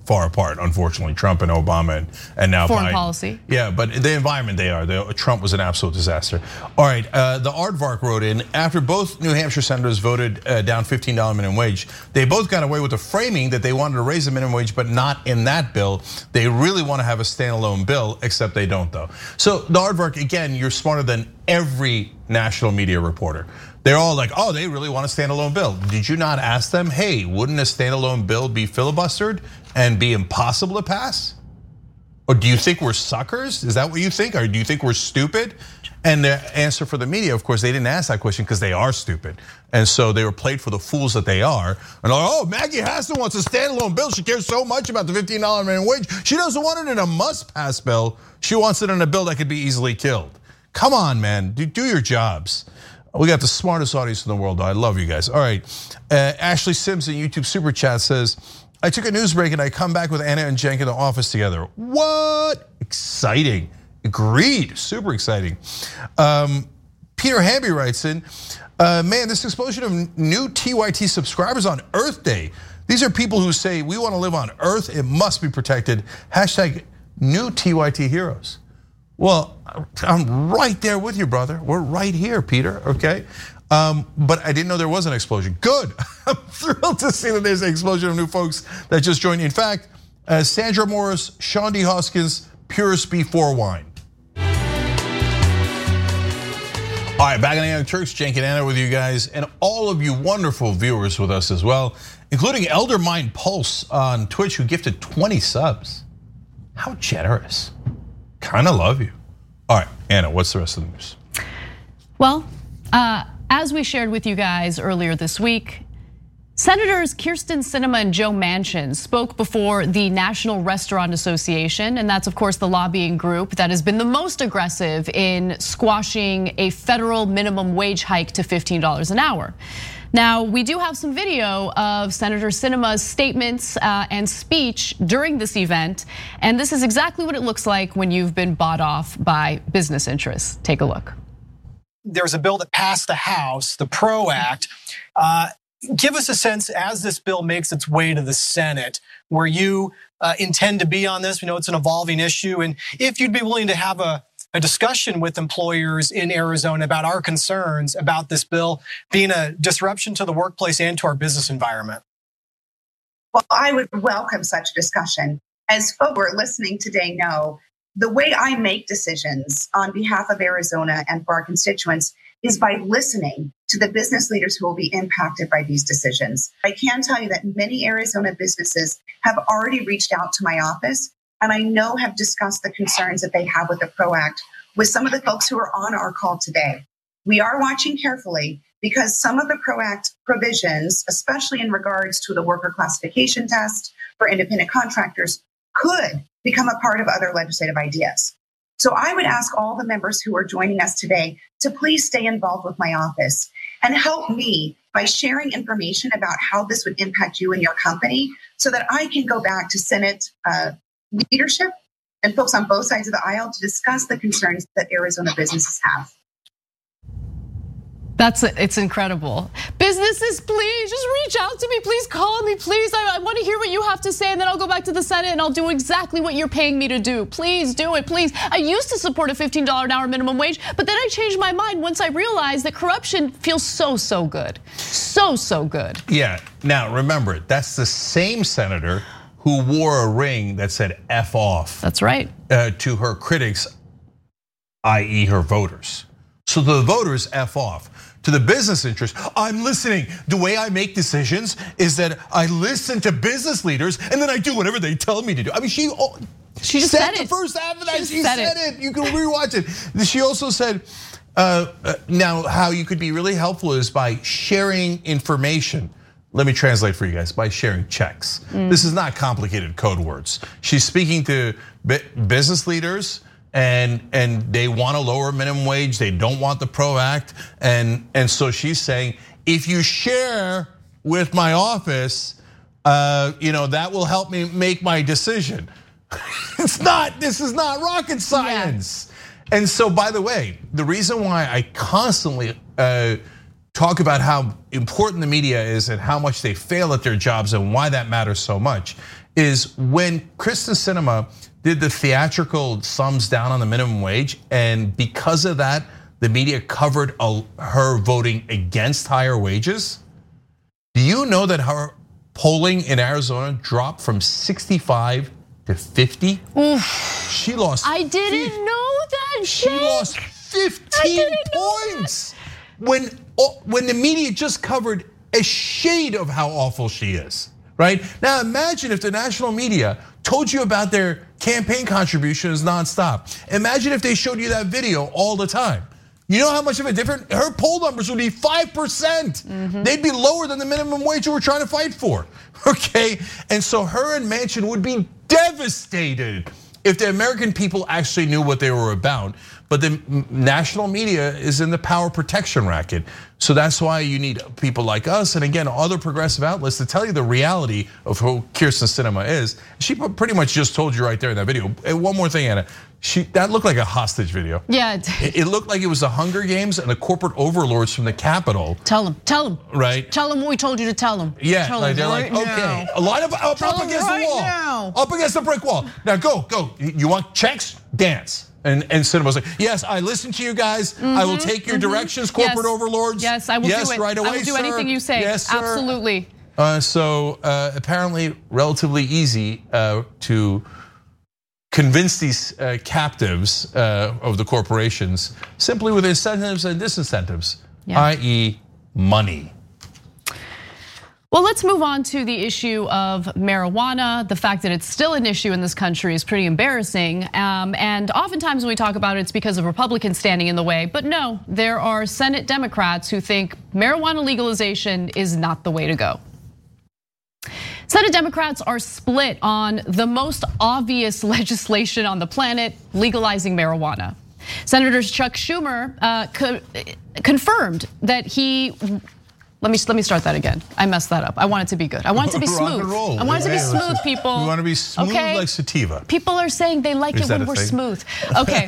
far apart, unfortunately. Trump and Obama and, and now foreign Biden. policy. Yeah, but the environment they are. The, Trump was an absolute disaster. All right, uh, the Aardvark wrote in, after both New Hampshire senators voted uh, down fifteen dollar minimum wage, they both got away with the framing that they wanted to raise the minimum wage, but not in that bill. They really want to have a standalone bill, except they don't though. So the Aardvark, again, you're smarter than every national media reporter. They're all like, oh, they really want a standalone bill. Did you not ask them, hey, wouldn't a standalone bill be filibustered and be impossible to pass? Or do you think we're suckers? Is that what you think? Or do you think we're stupid? And the answer for the media, of course, they didn't ask that question because they are stupid. And so they were played for the fools that they are. And like, oh, Maggie Hassan wants a standalone bill. She cares so much about the fifteen dollar minimum wage. She doesn't want it in a must-pass bill. She wants it in a bill that could be easily killed. Come on, man, do your jobs. We got the smartest audience in the world, though. I love you guys. All right, uh, Ashley Simpson, YouTube Super Chat says, I took a news break and I come back with Anna and Cenk in the office together. What? Exciting. Agreed, super exciting. Um, Peter Hamby writes in, uh, man, this explosion of new T Y T subscribers on Earth Day. These are people who say we want to live on Earth, it must be protected. Hashtag new T Y T heroes. Well, I'm right there with you, brother. We're right here, Peter, okay? Um, but I didn't know there was an explosion. Good, I'm thrilled to see that there's an explosion of new folks that just joined. In fact, uh, Sandra Morris, Sean D. Hoskins, Purest B four wine. All right, back on the Young Turks, Cenk and Anna with you guys, and all of you wonderful viewers with us as well, including Elder Mind Pulse on Twitch, who gifted twenty subs. How generous. Kind of love you. All right, Anna, what's the rest of the news? Well, uh, as we shared with you guys earlier this week, Senators Kyrsten Sinema and Joe Manchin spoke before the National Restaurant Association, and that's of course the lobbying group that has been the most aggressive in squashing a federal minimum wage hike to fifteen dollars an hour. Now, we do have some video of Senator Sinema's statements and speech during this event, and this is exactly what it looks like when you've been bought off by business interests. Take a look. There's a bill that passed the House, the PRO Act. Uh, give us a sense as this bill makes its way to the Senate, where you uh, intend to be on this. We know it's an evolving issue, and if you'd be willing to have a a discussion with employers in Arizona about our concerns about this bill being a disruption to the workplace and to our business environment. Well, I would welcome such a discussion. As folks who are listening today know, the way I make decisions on behalf of Arizona and for our constituents is by listening to the business leaders who will be impacted by these decisions. I can tell you that many Arizona businesses have already reached out to my office, and I know have discussed the concerns that they have with the PRO Act with some of the folks who are on our call today. We are watching carefully because some of the PRO Act provisions, especially in regards to the worker classification test for independent contractors, could become a part of other legislative ideas. So I would ask all the members who are joining us today to please stay involved with my office and help me by sharing information about how this would impact you and your company so that I can go back to Senate uh, leadership and folks on both sides of the aisle to discuss the concerns that Arizona businesses have. That's it's incredible. Businesses, please just reach out to me. Please call me, please. I, I want to hear what you have to say, and then I'll go back to the Senate and I'll do exactly what you're paying me to do. Please do it, please. I used to support a fifteen dollar an hour minimum wage, but then I changed my mind once I realized that corruption feels so, so good. So, so good. Yeah, now remember, that's the same senator who wore a ring that said F off. That's right. Uh, to her critics, that is her voters. So the voters F off. To the business interest, I'm listening. The way I make decisions is that I listen to business leaders and then I do whatever they tell me to do. I mean, she, she just said, said the it. first half of that, she, she said, said it. it. You can rewatch it. She also said, uh, now how you could be really helpful is by sharing information. Let me translate for you guys, by sharing checks. Mm. This is not complicated code words. She's speaking to business leaders, and and they want to lower minimum wage. They don't want the PRO Act, and and so she's saying, if you share with my office, uh, you know that will help me make my decision. It's not. This is not rocket science. Yeah. And so, by the way, the reason why I constantly uh, talk about how important the media is and how much they fail at their jobs and why that matters so much is when Kyrsten Sinema did the theatrical thumbs down on the minimum wage, and because of that, the media covered her voting against higher wages. Do you know that her polling in Arizona dropped from sixty-five to fifty? Oof. She lost. I didn't fifty, know that. She Jake. lost fifteen points when when the media just covered a shade of how awful she is. Right now, imagine if the national media told you about their campaign contributions nonstop. Imagine if they showed you that video all the time. You know how much of a difference? Her poll numbers would be five percent. Mm-hmm. They'd be lower than the minimum wage we're trying to fight for, okay? And so her and Manchin would be devastated if the American people actually knew what they were about. But the national media is in the power protection racket. So that's why you need people like us, and again, other progressive outlets to tell you the reality of who Kyrsten Sinema is. She pretty much just told you right there in that video. And one more thing, Anna. She, that looked like a hostage video. Yeah. It, it looked like it was the Hunger Games and the corporate overlords from the Capitol. Tell them, tell them. Right. Tell them what we told you to tell them. Yeah, tell like, them they're right like, okay, a line up, up, up against right the wall. Now. Up against the brick wall. Now go, go. You want checks? Dance. And and Sinema's like, yes, I listen to you guys. Mm-hmm, I will take your mm-hmm. directions, corporate yes. overlords. Yes, I will yes, do it. right away, I will do sir. anything you say. Yes, sir. Absolutely. Uh, so uh, apparently, relatively easy uh, to convince these uh, captives uh, of the corporations simply with incentives and disincentives, yeah. that is, money. Well, let's move on to the issue of marijuana. The fact that it's still an issue in this country is pretty embarrassing. Um, and oftentimes when we talk about it, it's because of Republicans standing in the way. But no, there are Senate Democrats who think marijuana legalization is not the way to go. Senate Democrats are split on the most obvious legislation on the planet, legalizing marijuana. Senator Chuck Schumer uh, co- confirmed that he. Let me let me start that again. I messed that up. I want it to be good. I want it to be smooth. I want it to be smooth, people. We want to be smooth okay? like sativa. People are saying they like Is it when we're thing? smooth. Okay.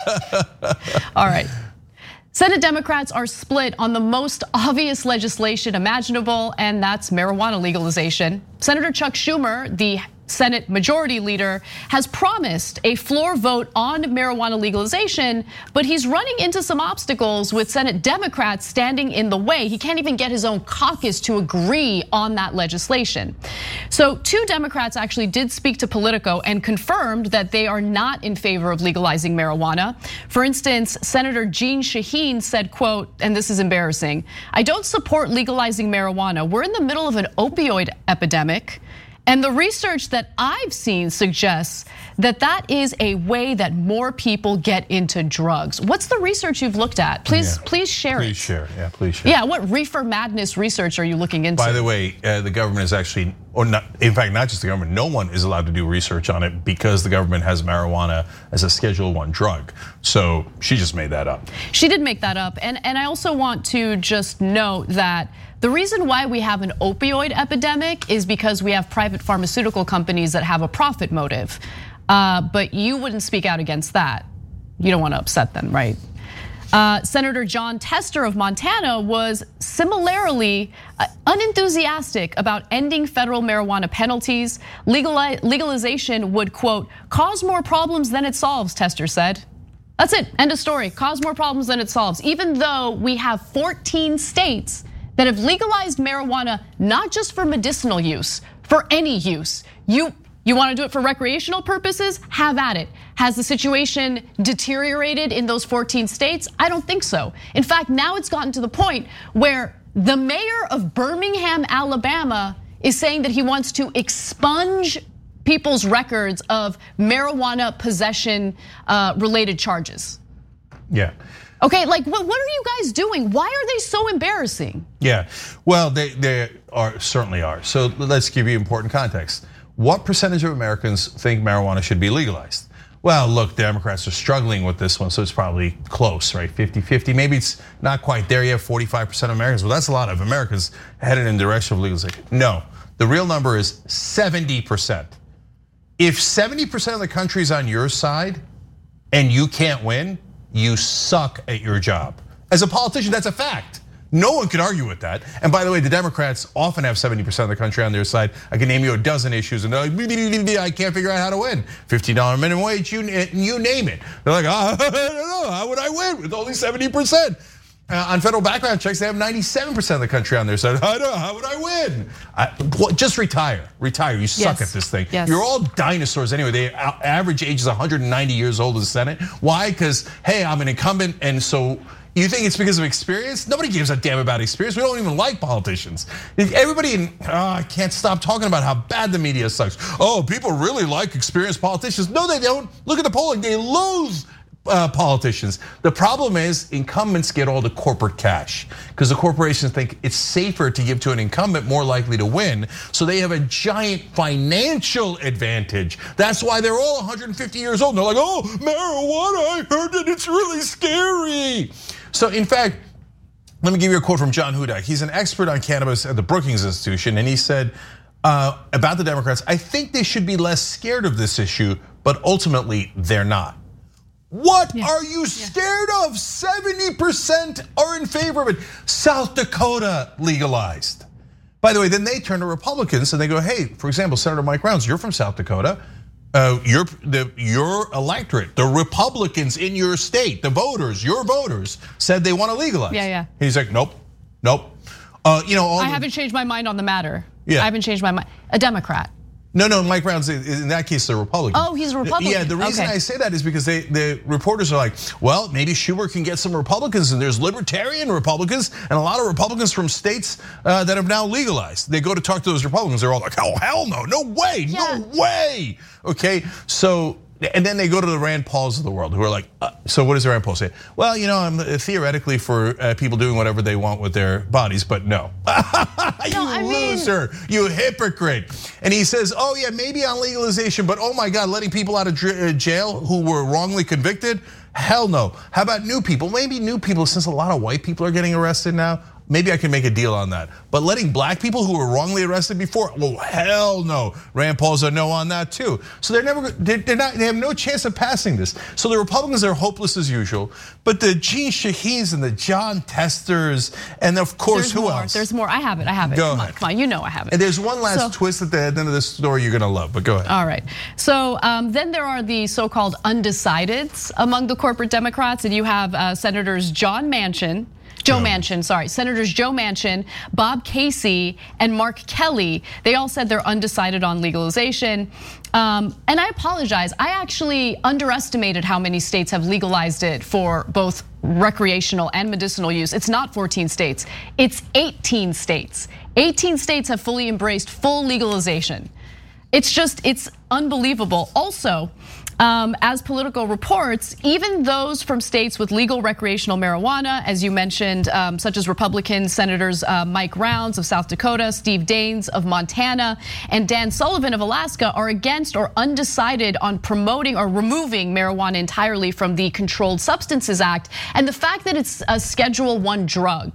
All right. Senate Democrats are split on the most obvious legislation imaginable, and that's marijuana legalization. Senator Chuck Schumer, the Senate Majority Leader, has promised a floor vote on marijuana legalization, but he's running into some obstacles with Senate Democrats standing in the way. He can't even get his own caucus to agree on that legislation. So two Democrats actually did speak to Politico and confirmed that they are not in favor of legalizing marijuana. For instance, Senator Jeanne Shaheen said, quote, and this is embarrassing, "I don't support legalizing marijuana. We're in the middle of an opioid epidemic. And the research that I've seen suggests that that is a way that more people get into drugs." What's the research you've looked at? Please, yeah. please share please it. Please share, yeah, please share. Yeah, what reefer madness research are you looking into? By the way, uh, the government is actually, or not, in fact, not just the government, no one is allowed to do research on it because the government has marijuana as a Schedule One drug. So she just made that up. She did make that up, and, and I also want to just note that the reason why we have an opioid epidemic is because we have private pharmaceutical companies that have a profit motive. Uh, but you wouldn't speak out against that. You don't want to upset them, right? Uh, Senator Jon Tester of Montana was similarly unenthusiastic about ending federal marijuana penalties. Legalization would, quote, "cause more problems than it solves," Tester said. That's it, end of story. Cause more problems than it solves. Even though we have fourteen states that have legalized marijuana, not just for medicinal use, for any use. You, you wanna do it for recreational purposes? Have at it. Has the situation deteriorated in those fourteen states? I don't think so. In fact, now it's gotten to the point where the mayor of Birmingham, Alabama is saying that he wants to expunge people's records of marijuana possession related charges. Yeah. Okay, like what, what are you guys doing? Why are they so embarrassing? Yeah, well, they, they are certainly are. So let's give you important context. What percentage of Americans think marijuana should be legalized? Well, look, Democrats are struggling with this one, so it's probably close, right? fifty fifty, maybe it's not quite there yet, forty-five percent of Americans. Well, that's a lot of Americans headed in the direction of legalization. No, the real number is seventy percent. If seventy percent of the country's on your side and you can't win, you suck at your job. As a politician, that's a fact. No one could argue with that. And by the way, the Democrats often have seventy percent of the country on their side. I can name you a dozen issues and they're like, I can't figure out how to win. fifteen dollar minimum wage, you, you name it. They're like, oh, I don't know, how would I win with only seventy percent? Uh, on federal background checks, they have ninety-seven percent of the country on their side. I don't know, how would I win? I, well, just retire, retire, you suck yes. at this thing. Yes. You're all dinosaurs anyway. The average age is one hundred ninety years old in the Senate. Why? Because, hey, I'm an incumbent and so, you think it's because of experience? Nobody gives a damn about experience. We don't even like politicians. Everybody, in, oh, I can't stop talking about how bad the media sucks. Oh, people really like experienced politicians. No, they don't. Look at the polling, they loathe Uh, politicians. The problem is incumbents get all the corporate cash because the corporations think it's safer to give to an incumbent, more likely to win. So they have a giant financial advantage. That's why they're all one hundred fifty years old. And they're like, oh, marijuana, I heard that it's really scary. So in fact, let me give you a quote from John Hudak. He's an expert on cannabis at the Brookings Institution. And he said uh, about the Democrats, I think they should be less scared of this issue, but ultimately they're not. What yeah. are you scared yeah. of? seventy percent are in favor of it. South Dakota legalized. By the way, then they turn to Republicans and they go, hey, for example, Senator Mike Rounds, you're from South Dakota. Uh, your, the, your electorate, the Republicans in your state, the voters, your voters said they want to legalize. Yeah, yeah. He's like, nope, nope. Uh, you know, all I the, haven't changed my mind on the matter. Yeah. I haven't changed my mind. A Democrat. No, no, Mike Rounds, in that case, a Republican. Oh, he's a Republican. Yeah, the reason okay. I say that is because they, the reporters are like, well, maybe Schumer can get some Republicans, and there's libertarian Republicans, and a lot of Republicans from states uh, that have now legalized. They go to talk to those Republicans, they're all like, oh, hell no, no way, yeah. no way. Okay, so, and then they go to the Rand Pauls of the world who are like, uh, so what does Rand Paul say? Well, you know, I'm theoretically for uh, people doing whatever they want with their bodies, but no. you no, I loser, mean... you hypocrite. And he says, oh yeah, maybe on legalization, but oh my God, letting people out of jail who were wrongly convicted? Hell no. How about new people? Maybe new people, since a lot of white people are getting arrested now, maybe I can make a deal on that. But letting black people who were wrongly arrested before, well, hell no. Rand Paul's a no on that too. So they're never, they're not, they have no chance of passing this. So the Republicans are hopeless as usual. But the Jean Shaheens and the John Testers, and of course, there's who more, else? There's more, I have it, I have it. Go come ahead. on, come on, you know I have it. And there's one last so, twist at the end of this story you're gonna love, but go ahead. All right, so um, then there are the so-called undecideds among the corporate Democrats, and you have uh, Senators John Manchin, Joe Manchin, sorry, Senators Joe Manchin, Bob Casey, and Mark Kelly. They all said they're undecided on legalization. Um, and I apologize, I actually underestimated how many states have legalized it for both recreational and medicinal use. It's not fourteen states, it's eighteen states. eighteen states have fully embraced full legalization. It's just, it's unbelievable. Also, Um, as Politico reports, even those from states with legal recreational marijuana, as you mentioned, um, such as Republican Senators uh, Mike Rounds of South Dakota, Steve Daines of Montana, and Dan Sullivan of Alaska, are against or undecided on promoting or removing marijuana entirely from the Controlled Substances Act. And the fact that it's a Schedule One drug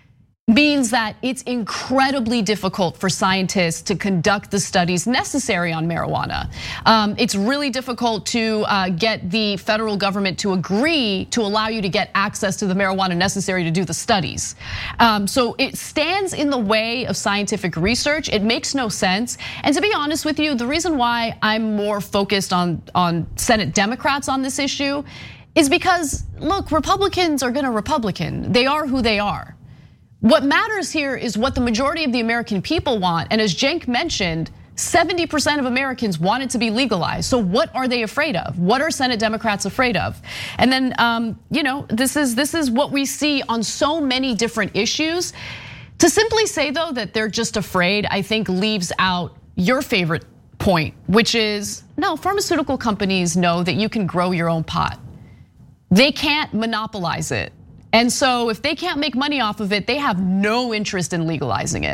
means that it's incredibly difficult for scientists to conduct the studies necessary on marijuana. Um, it's really difficult to uh, get the federal government to agree to allow you to get access to the marijuana necessary to do the studies. Um, so it stands in the way of scientific research. It makes no sense. And to be honest with you, the reason why I'm more focused on, on Senate Democrats on this issue is because, look, Republicans are gonna Republican. They are who they are. What matters here is what the majority of the American people want. And as Cenk mentioned, seventy percent of Americans want it to be legalized. So what are they afraid of? What are Senate Democrats afraid of? And then, um, you know, this is this is what we see on so many different issues. To simply say though that they're just afraid, I think leaves out your favorite point, which is, no, pharmaceutical companies know that you can grow your own pot. They can't monopolize it. And so if they can't make money off of it, they have no interest in legalizing it.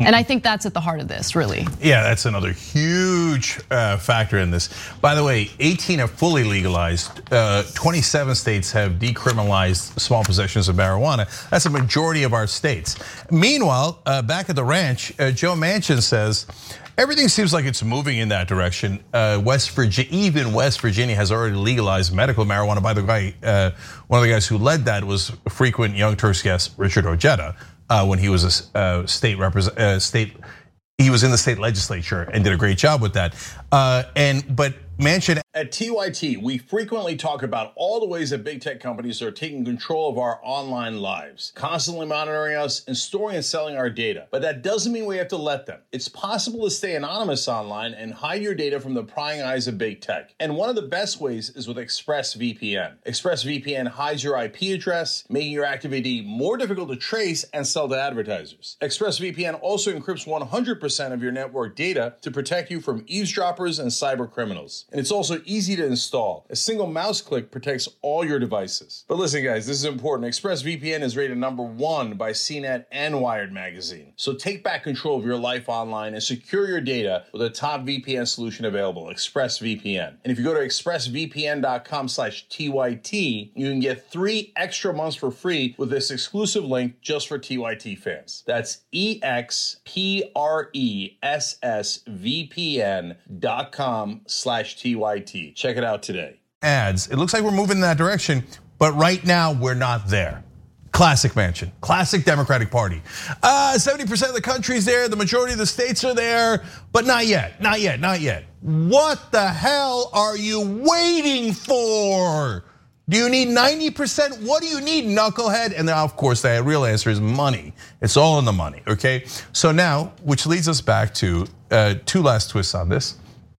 And I think that's at the heart of this, really. Yeah, that's another huge uh, factor in this. By the way, eighteen have fully legalized. Uh, twenty-seven states have decriminalized small possessions of marijuana. That's a majority of our states. Meanwhile, uh, back at the ranch, uh, Joe Manchin says, everything seems like it's moving in that direction. Uh, West Virginia, even West Virginia has already legalized medical marijuana. By the way, uh, one of the guys who led that was frequent Young Turks guest Richard Ojeda. Uh, when he was a uh, state represent, uh, state, he was in the state legislature and did a great job with that. Uh, and but Manchin. At T Y T, we frequently talk about all the ways that big tech companies are taking control of our online lives, constantly monitoring us and storing and selling our data. But that doesn't mean we have to let them. It's possible to stay anonymous online and hide your data from the prying eyes of big tech. And one of the best ways is with ExpressVPN. ExpressVPN hides your I P address, making your activity more difficult to trace and sell to advertisers. ExpressVPN also encrypts one hundred percent of your network data to protect you from eavesdroppers and cyber criminals. And it's also easy to install. A single mouse click protects all your devices. But listen, guys, this is important. ExpressVPN is rated number one by C net and Wired magazine. So take back control of your life online and secure your data with a top V P N solution available, ExpressVPN. And if you go to expressvpn.com slash TYT, you can get three extra months for free with this exclusive link just for T Y T fans. That's E X P R E S S V P N dot com slash T Y T. Check it out today. Ads. It looks like we're moving in that direction, but right now we're not there. Classic Manchin, classic Democratic Party. Uh, seventy percent of the country's there, the majority of the states are there, but not yet, not yet, not yet. What the hell are you waiting for? Do you need ninety percent? What do you need, knucklehead? And now, of course, the real answer is money. It's all in the money, okay? So now, which leads us back to uh, two last twists on this.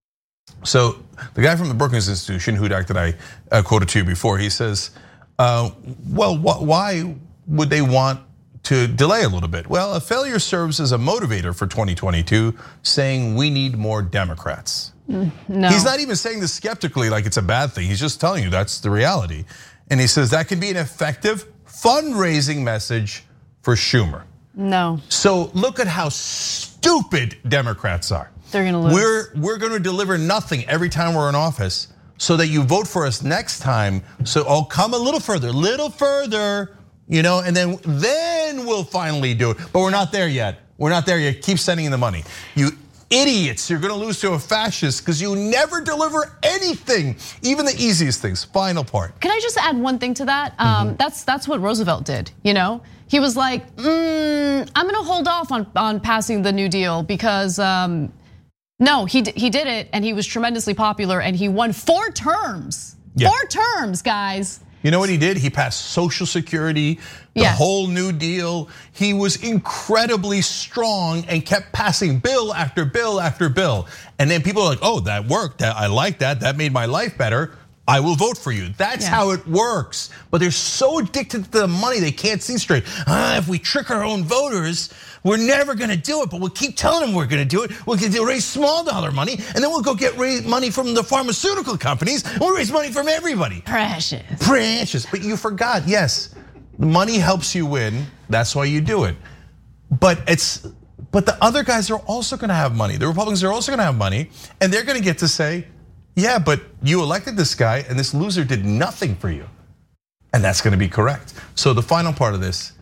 So the guy from the Brookings Institution, Hudak, that I uh, quoted to you before, he says, uh, well, wh why would they want to delay a little bit? Well, a failure serves as a motivator for twenty twenty-two, saying we need more Democrats. No. He's not even saying this skeptically like it's a bad thing. He's just telling you that's the reality. And he says that can be an effective fundraising message for Schumer. No. So look at how stupid Democrats are. They're gonna lose. We're, we're gonna deliver nothing every time we're in office so that you vote for us next time. So I'll come a little further, little further, you know, and then, then we'll finally do it. But we're not there yet. We're not there yet. Keep sending in the money. You idiots, you're gonna lose to a fascist because you never deliver anything, even the easiest things. Final part. Can I just add one thing to that? Um, mm-hmm. That's that's what Roosevelt did, you know? He was like, mm, I'm gonna hold off on, on passing the New Deal because um, no, he, he did it and he was tremendously popular and he won four terms. Yeah. Four terms, guys. You know what he did? He passed Social Security, the yeah. whole New Deal. He was incredibly strong and kept passing bill after bill after bill. And then people are like, oh, that worked, I like that, that made my life better. I will vote for you. That's yeah. how it works. But they're so addicted to the money, they can't see straight. Ah, if we trick our own voters, we're never gonna do it, but we'll keep telling them we're gonna do it. We'll get to raise small dollar money, and then we'll go get raise money from the pharmaceutical companies, and we'll raise money from everybody. Precious. Precious, but you forgot, yes, money helps you win, that's why you do it. But it's, but the other guys are also gonna have money. The Republicans are also gonna have money, and they're gonna get to say, yeah, but you elected this guy and this loser did nothing for you. And that's gonna be correct. So the final part of this,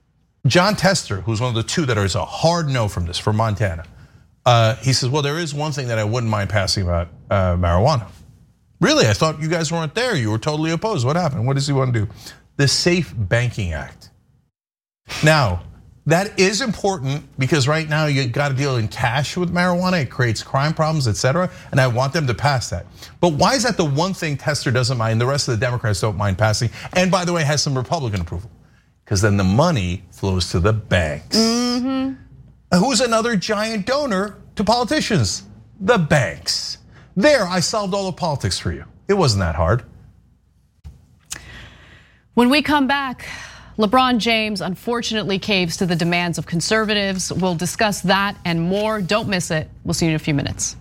John Tester, who's one of the two that is a hard no from this, from Montana. Uh, he says, well, there is one thing that I wouldn't mind passing about uh, marijuana. Really, I thought you guys weren't there. You were totally opposed. What happened? What does he want to do? The Safe Banking Act. Now, that is important because right now you got to deal in cash with marijuana. It creates crime problems, et cetera. And I want them to pass that. But why is that the one thing Tester doesn't mind, the rest of the Democrats don't mind passing? And by the way, has some Republican approval. Because then the money flows to the banks. Mm-hmm. Who's another giant donor to politicians? The banks. There, I solved all the politics for you. It wasn't that hard. When we come back, LeBron James unfortunately caves to the demands of conservatives. We'll discuss that and more. Don't miss it. We'll see you in a few minutes.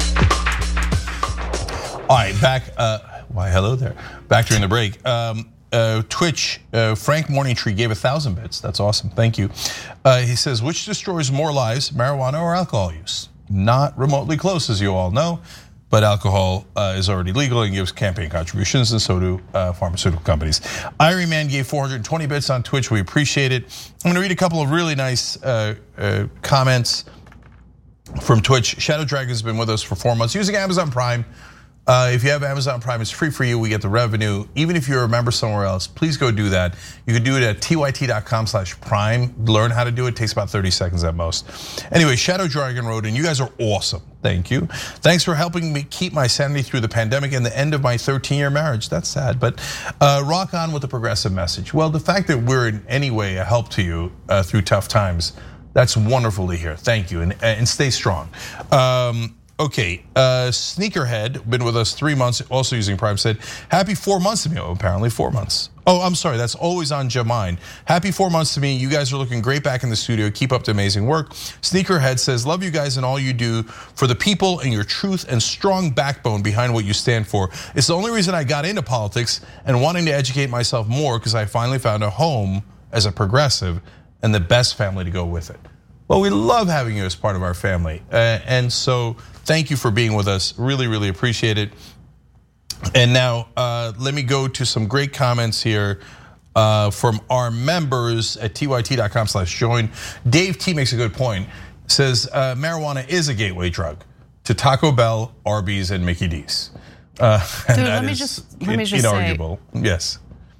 All right, back. Uh, why, hello there. Back during the break. Um, uh, Twitch, uh, Frank Morningtree gave a thousand bits. That's awesome. Thank you. Uh, he says, which destroys more lives, marijuana or alcohol use? Not remotely close, as you all know. But alcohol uh, is already legal and gives campaign contributions, and so do uh, pharmaceutical companies. Irie Man gave four hundred twenty bits on Twitch. We appreciate it. I'm going to read a couple of really nice uh, uh, comments from Twitch. Shadow Dragon has been with us for four months using Amazon Prime. Uh, if you have Amazon Prime, it's free for you. We get the revenue. Even if you're a member somewhere else, please go do that. You can do it at T Y T dot com slash prime. Learn how to do it. It takes about thirty seconds at most. Anyway, Shadow Dragon wrote in, you guys are awesome. Thank you. Thanks for helping me keep my sanity through the pandemic and the end of my thirteen year marriage. That's sad, but uh, rock on with the progressive message. Well, the fact that we're in any way a help to you uh, through tough times, that's wonderful to hear. Thank you, and, and stay strong. Um, Okay, uh, Sneakerhead, been with us three months, also using Prime, said, happy four months to me. Oh, apparently four months. Oh, I'm sorry, that's always on Jamine. Happy four months to me. You guys are looking great back in the studio. Keep up the amazing work. Sneakerhead says, love you guys and all you do for the people and your truth and strong backbone behind what you stand for. It's the only reason I got into politics and wanting to educate myself more because I finally found a home as a progressive and the best family to go with it. Well, we love having you as part of our family. Uh, and so thank you for being with us. Really, really appreciate it. And now uh, let me go to some great comments here uh, from our members at T Y T dot com slash join. Dave T makes a good point. Says uh, marijuana is a gateway drug to Taco Bell, Arby's, and Mickey D's. Uh, and Dude, that let me is just, let me just inarguable. Say, yes.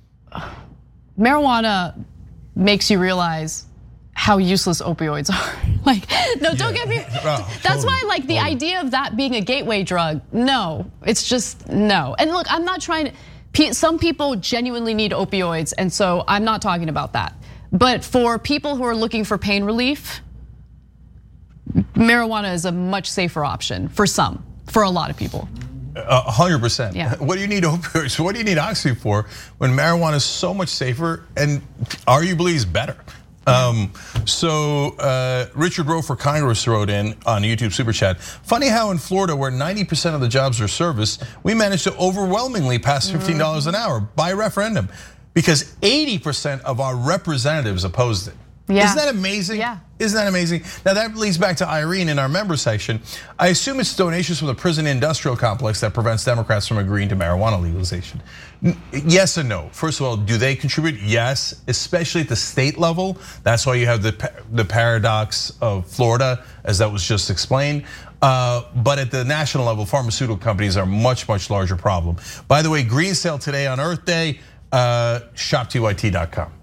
Marijuana makes you realize how useless opioids are. Like, no, don't yeah. get me. Oh, that's totally, why, like, the totally. idea of that being a gateway drug, no, it's just no. And look, I'm not trying to, some people genuinely need opioids, and so I'm not talking about that. But for people who are looking for pain relief, marijuana is a much safer option for some, for a lot of people. A hundred percent. Yeah. What do you need opioids? What do you need oxy for when marijuana is so much safer and arguably is better? Um, so uh, Richard Rowe for Congress wrote in on YouTube Super Chat. Funny how in Florida, where ninety percent of the jobs are service, we managed to overwhelmingly pass fifteen dollars an hour by referendum because eighty percent of our representatives opposed it. Yeah. Isn't that amazing? Yeah. Isn't that amazing? Now that leads back to Irene in our member section. I assume it's donations from the prison industrial complex that prevents Democrats from agreeing to marijuana legalization. Yes and no. First of all, do they contribute? Yes, especially at the state level. That's why you have the the paradox of Florida, as that was just explained. Uh, but at the national level, pharmaceutical companies are a much, much larger problem. By the way, green sale today on Earth Day, uh, shop T Y T dot com.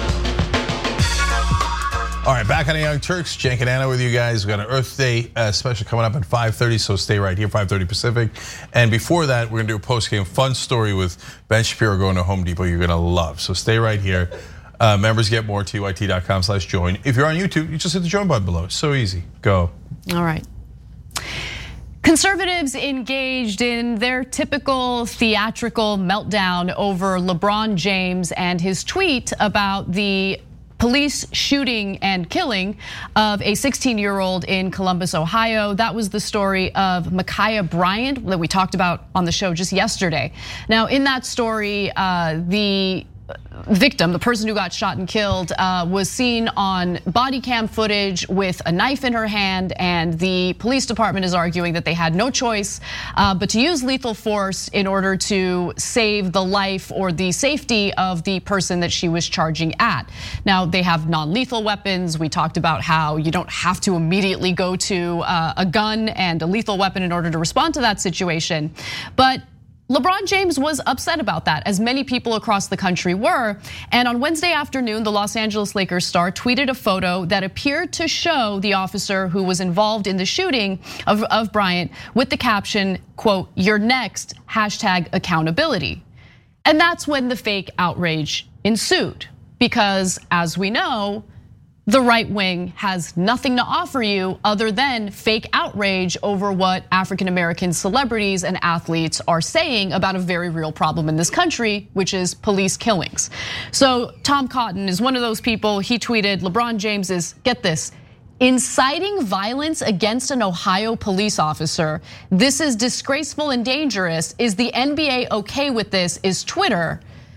All right, back on the Young Turks, Cenk and Anna with you guys. We got an Earth Day special coming up at five thirty, so stay right here, five thirty Pacific. And before that, we're gonna do a post-game fun story with Ben Shapiro going to Home Depot you're gonna love. So stay right here. Uh, members get more, T Y T dot com slash join. If you're on YouTube, you just hit the join button below. It's so easy, go. All right. Conservatives engaged in their typical theatrical meltdown over LeBron James and his tweet about the police shooting and killing of a sixteen year old in Columbus, Ohio. That was the story of Ma'Khia Bryant that we talked about on the show just yesterday. Now, in that story, uh, the victim, the person who got shot and killed, uh, was seen on body cam footage with a knife in her hand, and the police department is arguing that they had no choice uh, but to use lethal force in order to save the life or the safety of the person that she was charging at. Now, they have non-lethal weapons. We talked about how you don't have to immediately go to uh, a gun and a lethal weapon in order to respond to that situation, but LeBron James was upset about that, as many people across the country were. And on Wednesday afternoon, the Los Angeles Lakers star tweeted a photo that appeared to show the officer who was involved in the shooting of, of Bryant with the caption, quote, "You're next, hashtag accountability." And that's when the fake outrage ensued, because as we know, the right wing has nothing to offer you other than fake outrage over what African American celebrities and athletes are saying about a very real problem in this country, which is police killings. So Tom Cotton is one of those people. He tweeted, LeBron James is, get this, inciting violence against an Ohio police officer. This is disgraceful and dangerous. Is the N B A okay with this? Is Twitter?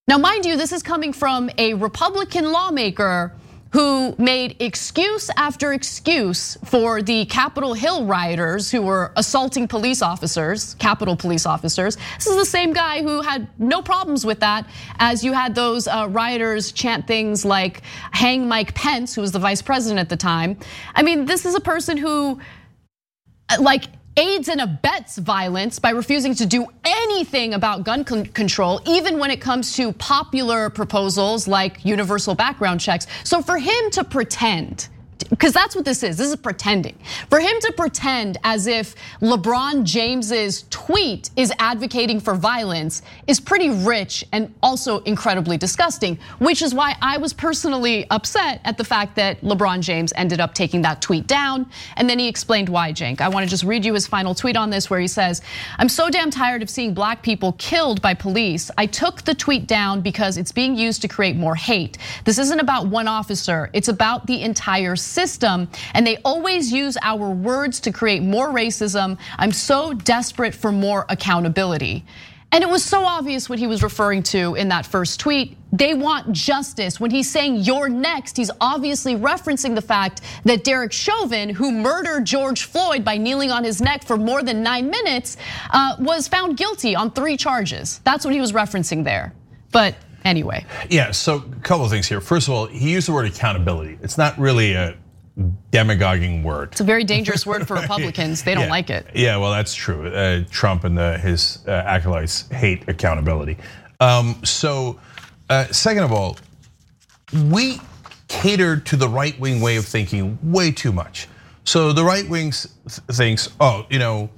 Now, mind you, this is coming from a Republican lawmaker who made excuse after excuse for the Capitol Hill rioters who were assaulting police officers, Capitol police officers. This is the same guy who had no problems with that as you had those rioters chant things like hang Mike Pence, who was the vice president at the time. I mean, this is a person who like aids and abets violence by refusing to do anything about gun control, even when it comes to popular proposals like universal background checks. So for him to pretend, because that's what this is, this is pretending. For him to pretend as if LeBron James's tweet is advocating for violence is pretty rich and also incredibly disgusting, which is why I was personally upset at the fact that LeBron James ended up taking that tweet down. And then he explained why, Cenk. I wanna just read you his final tweet on this where he says, I'm so damn tired of seeing black people killed by police. I took the tweet down because it's being used to create more hate. This isn't about one officer, it's about the entire system, and they always use our words to create more racism. I'm so desperate for more accountability. And it was so obvious what he was referring to in that first tweet. They want justice. When he's saying you're next, he's obviously referencing the fact that Derek Chauvin, who murdered George Floyd by kneeling on his neck for more than nine minutes, was found guilty on three charges. That's what he was referencing there. But anyway. Yeah, so a couple of things here. First of all, he used the word accountability. It's not really a demagoguing word. It's a very dangerous word for Republicans. They don't yeah. like it. Yeah, well, that's true. Uh, Trump and the, his uh, acolytes hate accountability. Um, so, uh, second of all, we catered to the right-wing way of thinking way too much. So the right wing thinks, oh, you know,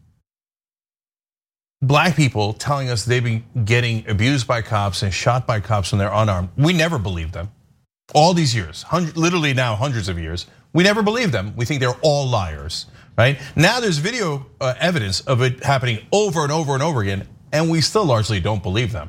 black people telling us they've been getting abused by cops and shot by cops when they're unarmed. We never believed them. All these years, literally now hundreds of years, we never believed them. We think they're all liars, right? Now there's video evidence of it happening over and over and over again, and we still largely don't believe them.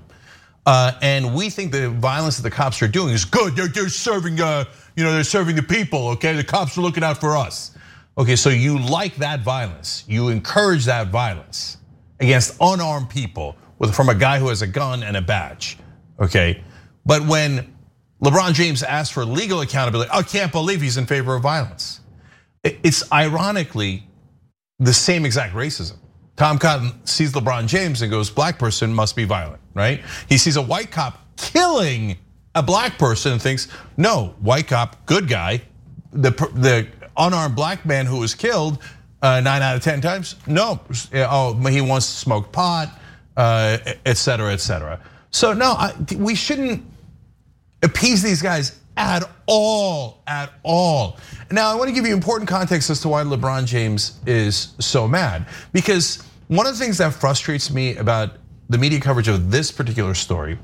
And we think the violence that the cops are doing is good. They're, they're serving, uh, you know, they're serving the people. Okay, the cops are looking out for us. Okay, so you like that violence, you encourage that violence against unarmed people with from a guy who has a gun and a badge. Okay, but when LeBron James asked for legal accountability, I can't believe he's in favor of violence. It's ironically the same exact racism. Tom Cotton sees LeBron James and goes, black person must be violent, right? He sees a white cop killing a black person and thinks, no, white cop, good guy. The, the unarmed black man who was killed uh, nine out of ten times, no, oh, he wants to smoke pot, uh, et cetera, et cetera. So no, I, we shouldn't appease these guys at all, at all. Now, I want to give you important context as to why LeBron James is so mad. Because one of the things that frustrates me about the media coverage of this particular story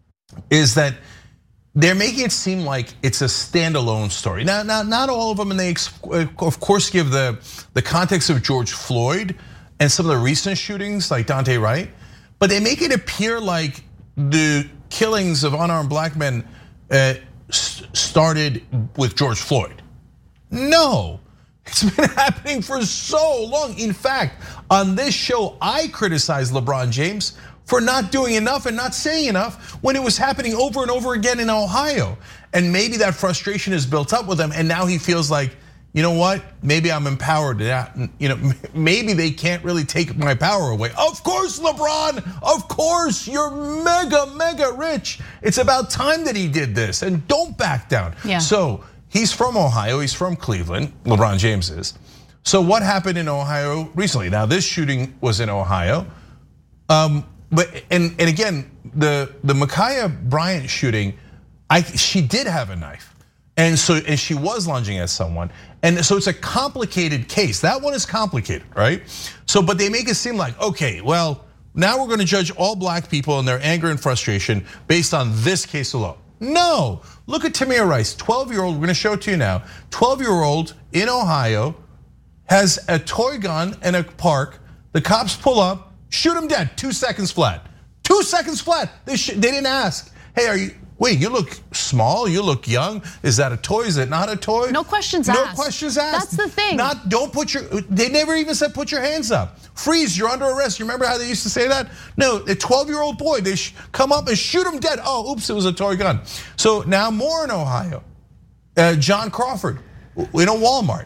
is that they're making it seem like it's a standalone story. Now, not, not all of them, and they of course give the, the context of George Floyd and some of the recent shootings like Daunte Wright, but they make it appear like the killings of unarmed black men Uh, started with George Floyd. No, it's been happening for so long. In fact, on this show, I criticized LeBron James for not doing enough and not saying enough when it was happening over and over again in Ohio. And maybe that frustration is built up with him, and now he feels like, you know what? Maybe I'm empowered. You know, maybe they can't really take my power away. Of course, LeBron, of course, you're mega, mega rich. It's about time that he did this, and don't back down. Yeah. So he's from Ohio, he's from Cleveland, LeBron James is. So what happened in Ohio recently? Now this shooting was in Ohio. Um, but and, and again, the, the Ma'Khia Bryant shooting, I, she did have a knife. And so, and she was lunging at someone. And so it's a complicated case. That one is complicated, right? So, but they make it seem like, okay, well, now we're gonna judge all black people and their anger and frustration based on this case alone. No, look at Tamir Rice, twelve year old, we're gonna show it to you now. twelve year old in Ohio has a toy gun in a park. The cops pull up, shoot him dead, two seconds flat. Two seconds flat, they, they didn't ask, hey, are you, wait, you look small, you look young. Is that a toy? Is it not a toy? No questions no asked. No questions asked. That's the thing. Not, don't put your, they never even said put your hands up. Freeze, you're under arrest. You remember how they used to say that? No, a twelve-year-old boy, they come up and shoot him dead. Oh, oops, it was a toy gun. So now more in Ohio. Uh, John Crawford in a Walmart.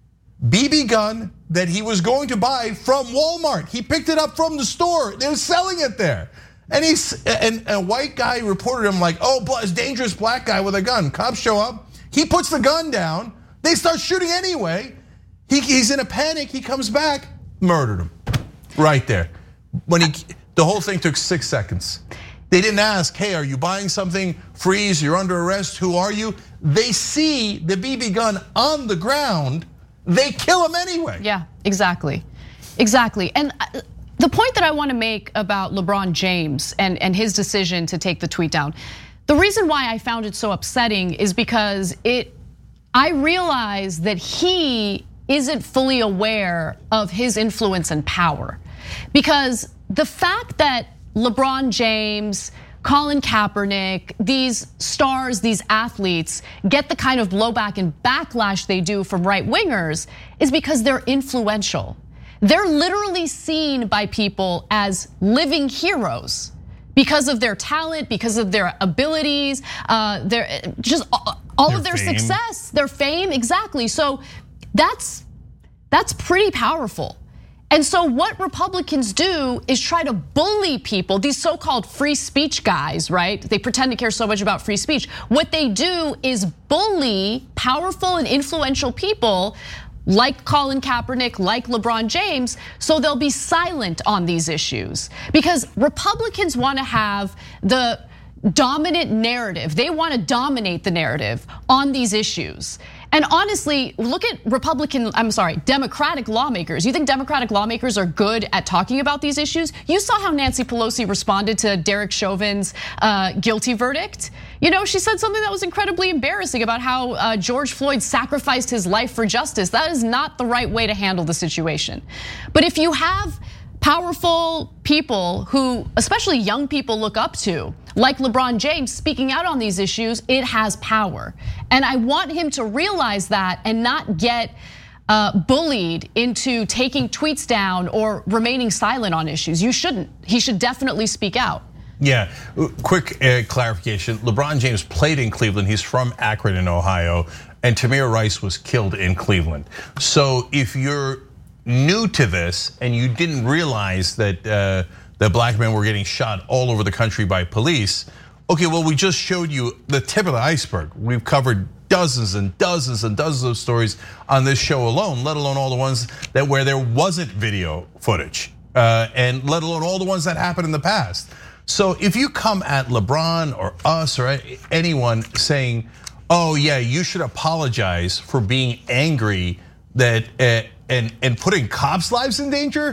B B gun that he was going to buy from Walmart. He picked it up from the store. They were selling it there. And he's and a white guy reported him like, oh, it's dangerous black guy with a gun. Cops show up. He puts the gun down. They start shooting anyway. He, he's in a panic. He comes back, murdered him, right there. When he, the whole thing took six seconds. They didn't ask, hey, are you buying something? Freeze, you're under arrest. Who are you? They see the B B gun on the ground. They kill him anyway. Yeah, exactly, exactly. And the point that I want to make about LeBron James and, and his decision to take the tweet down, the reason why I found it so upsetting is because it, I realize that he isn't fully aware of his influence and power. Because the fact that LeBron James, Colin Kaepernick, these stars, these athletes get the kind of blowback and backlash they do from right wingers is because they're influential. They're literally seen by people as living heroes because of their talent, because of their abilities, uh, their just all of their success, their fame, exactly. So that's that's pretty powerful. And so what Republicans do is try to bully people, these so-called free speech guys, right? They pretend to care so much about free speech. What they do is bully powerful and influential people like Colin Kaepernick, like LeBron James, so they'll be silent on these issues. Because Republicans want to have the dominant narrative. They want to dominate the narrative on these issues. And honestly, look at Republican, I'm sorry, Democratic lawmakers. You think Democratic lawmakers are good at talking about these issues? You saw how Nancy Pelosi responded to Derek Chauvin's uh, guilty verdict. You know, she said something that was incredibly embarrassing about how uh, George Floyd sacrificed his life for justice. That is not the right way to handle the situation. But if you have powerful people who, especially young people, look up to, like LeBron James speaking out on these issues, it has power. And I want him to realize that and not get uh, bullied into taking tweets down or remaining silent on issues. You shouldn't. He should definitely speak out. Yeah, quick uh, clarification. LeBron James played in Cleveland. He's from Akron in Ohio, and Tamir Rice was killed in Cleveland. So if you're new to this and you didn't realize that uh, that black men were getting shot all over the country by police, okay, well, we just showed you the tip of the iceberg. We've covered dozens and dozens and dozens of stories on this show alone, let alone all the ones that where there wasn't video footage, uh, and let alone all the ones that happened in the past. So if you come at LeBron or us or anyone saying, oh yeah, you should apologize for being angry that uh, and, and putting cops' lives in danger,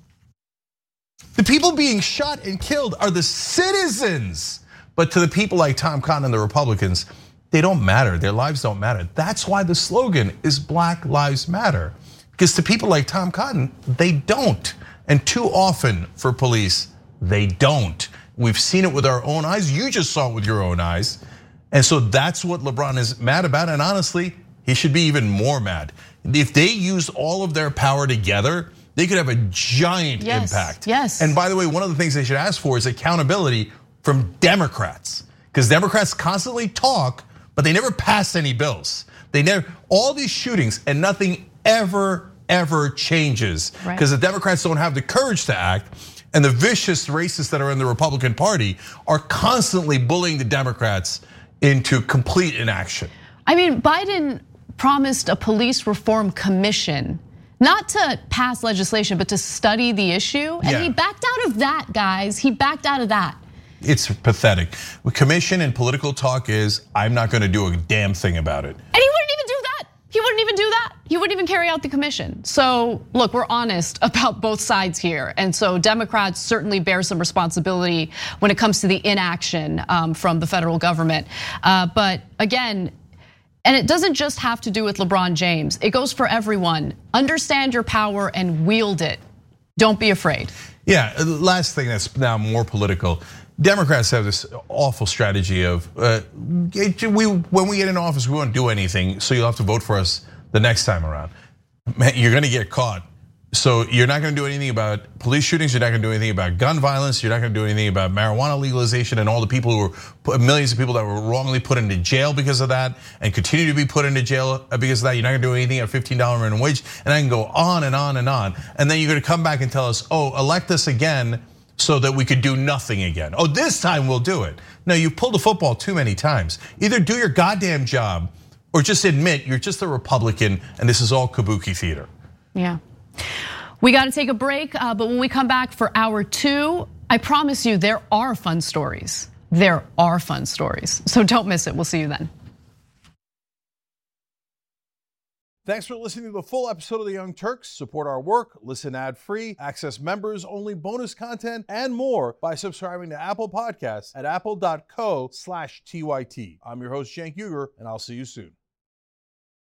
the people being shot and killed are the citizens. But to the people like Tom Cotton and the Republicans, they don't matter, their lives don't matter. That's why the slogan is Black Lives Matter. Because to people like Tom Cotton, they don't. And too often for police, they don't. We've seen it with our own eyes. You just saw it with your own eyes. And so that's what LeBron is mad about. And honestly, he should be even more mad. If they used all of their power together, they could have a giant yes, impact. Yes. And by the way, one of the things they should ask for is accountability from Democrats. Because Democrats constantly talk, but they never pass any bills. They never, all these shootings and nothing ever, ever changes. Because right. the Democrats don't have the courage to act. And the vicious racists that are in the Republican Party are constantly bullying the Democrats into complete inaction. I mean, Biden promised a police reform commission, not to pass legislation, but to study the issue. And yeah. he backed out of that, guys. He backed out of that. It's pathetic. The commission and political talk is, I'm not gonna do a damn thing about it. And he wouldn't even do that. He wouldn't even do that. He wouldn't even carry out the commission. So look, we're honest about both sides here. And so Democrats certainly bear some responsibility when it comes to the inaction from the federal government. But again, and it doesn't just have to do with LeBron James. It goes for everyone. Understand your power and wield it. Don't be afraid. Yeah, last thing that's now more political. Democrats have this awful strategy of, uh, we, when we get in office, we won't do anything, so you'll have to vote for us the next time around. Man, you're gonna get caught. So you're not gonna do anything about police shootings, you're not gonna do anything about gun violence, you're not gonna do anything about marijuana legalization and all the people who were, millions of people that were wrongly put into jail because of that and continue to be put into jail because of that. You're not gonna do anything at fifteen dollar minimum wage, and I can go on and on and on. And then you're gonna come back and tell us, oh, elect us again so that we could do nothing again. Oh, this time we'll do it. No, you pulled the football too many times. Either do your goddamn job or just admit you're just a Republican and this is all kabuki theater. Yeah. We got to take a break, but when we come back for hour two, I promise you there are fun stories. There are fun stories. So don't miss it. We'll see you then. Thanks for listening to the full episode of The Young Turks. Support our work, listen ad-free, access members-only bonus content, and more by subscribing to Apple Podcasts at apple dot co slash T Y T. I'm your host, Cenk Uygur, and I'll see you soon.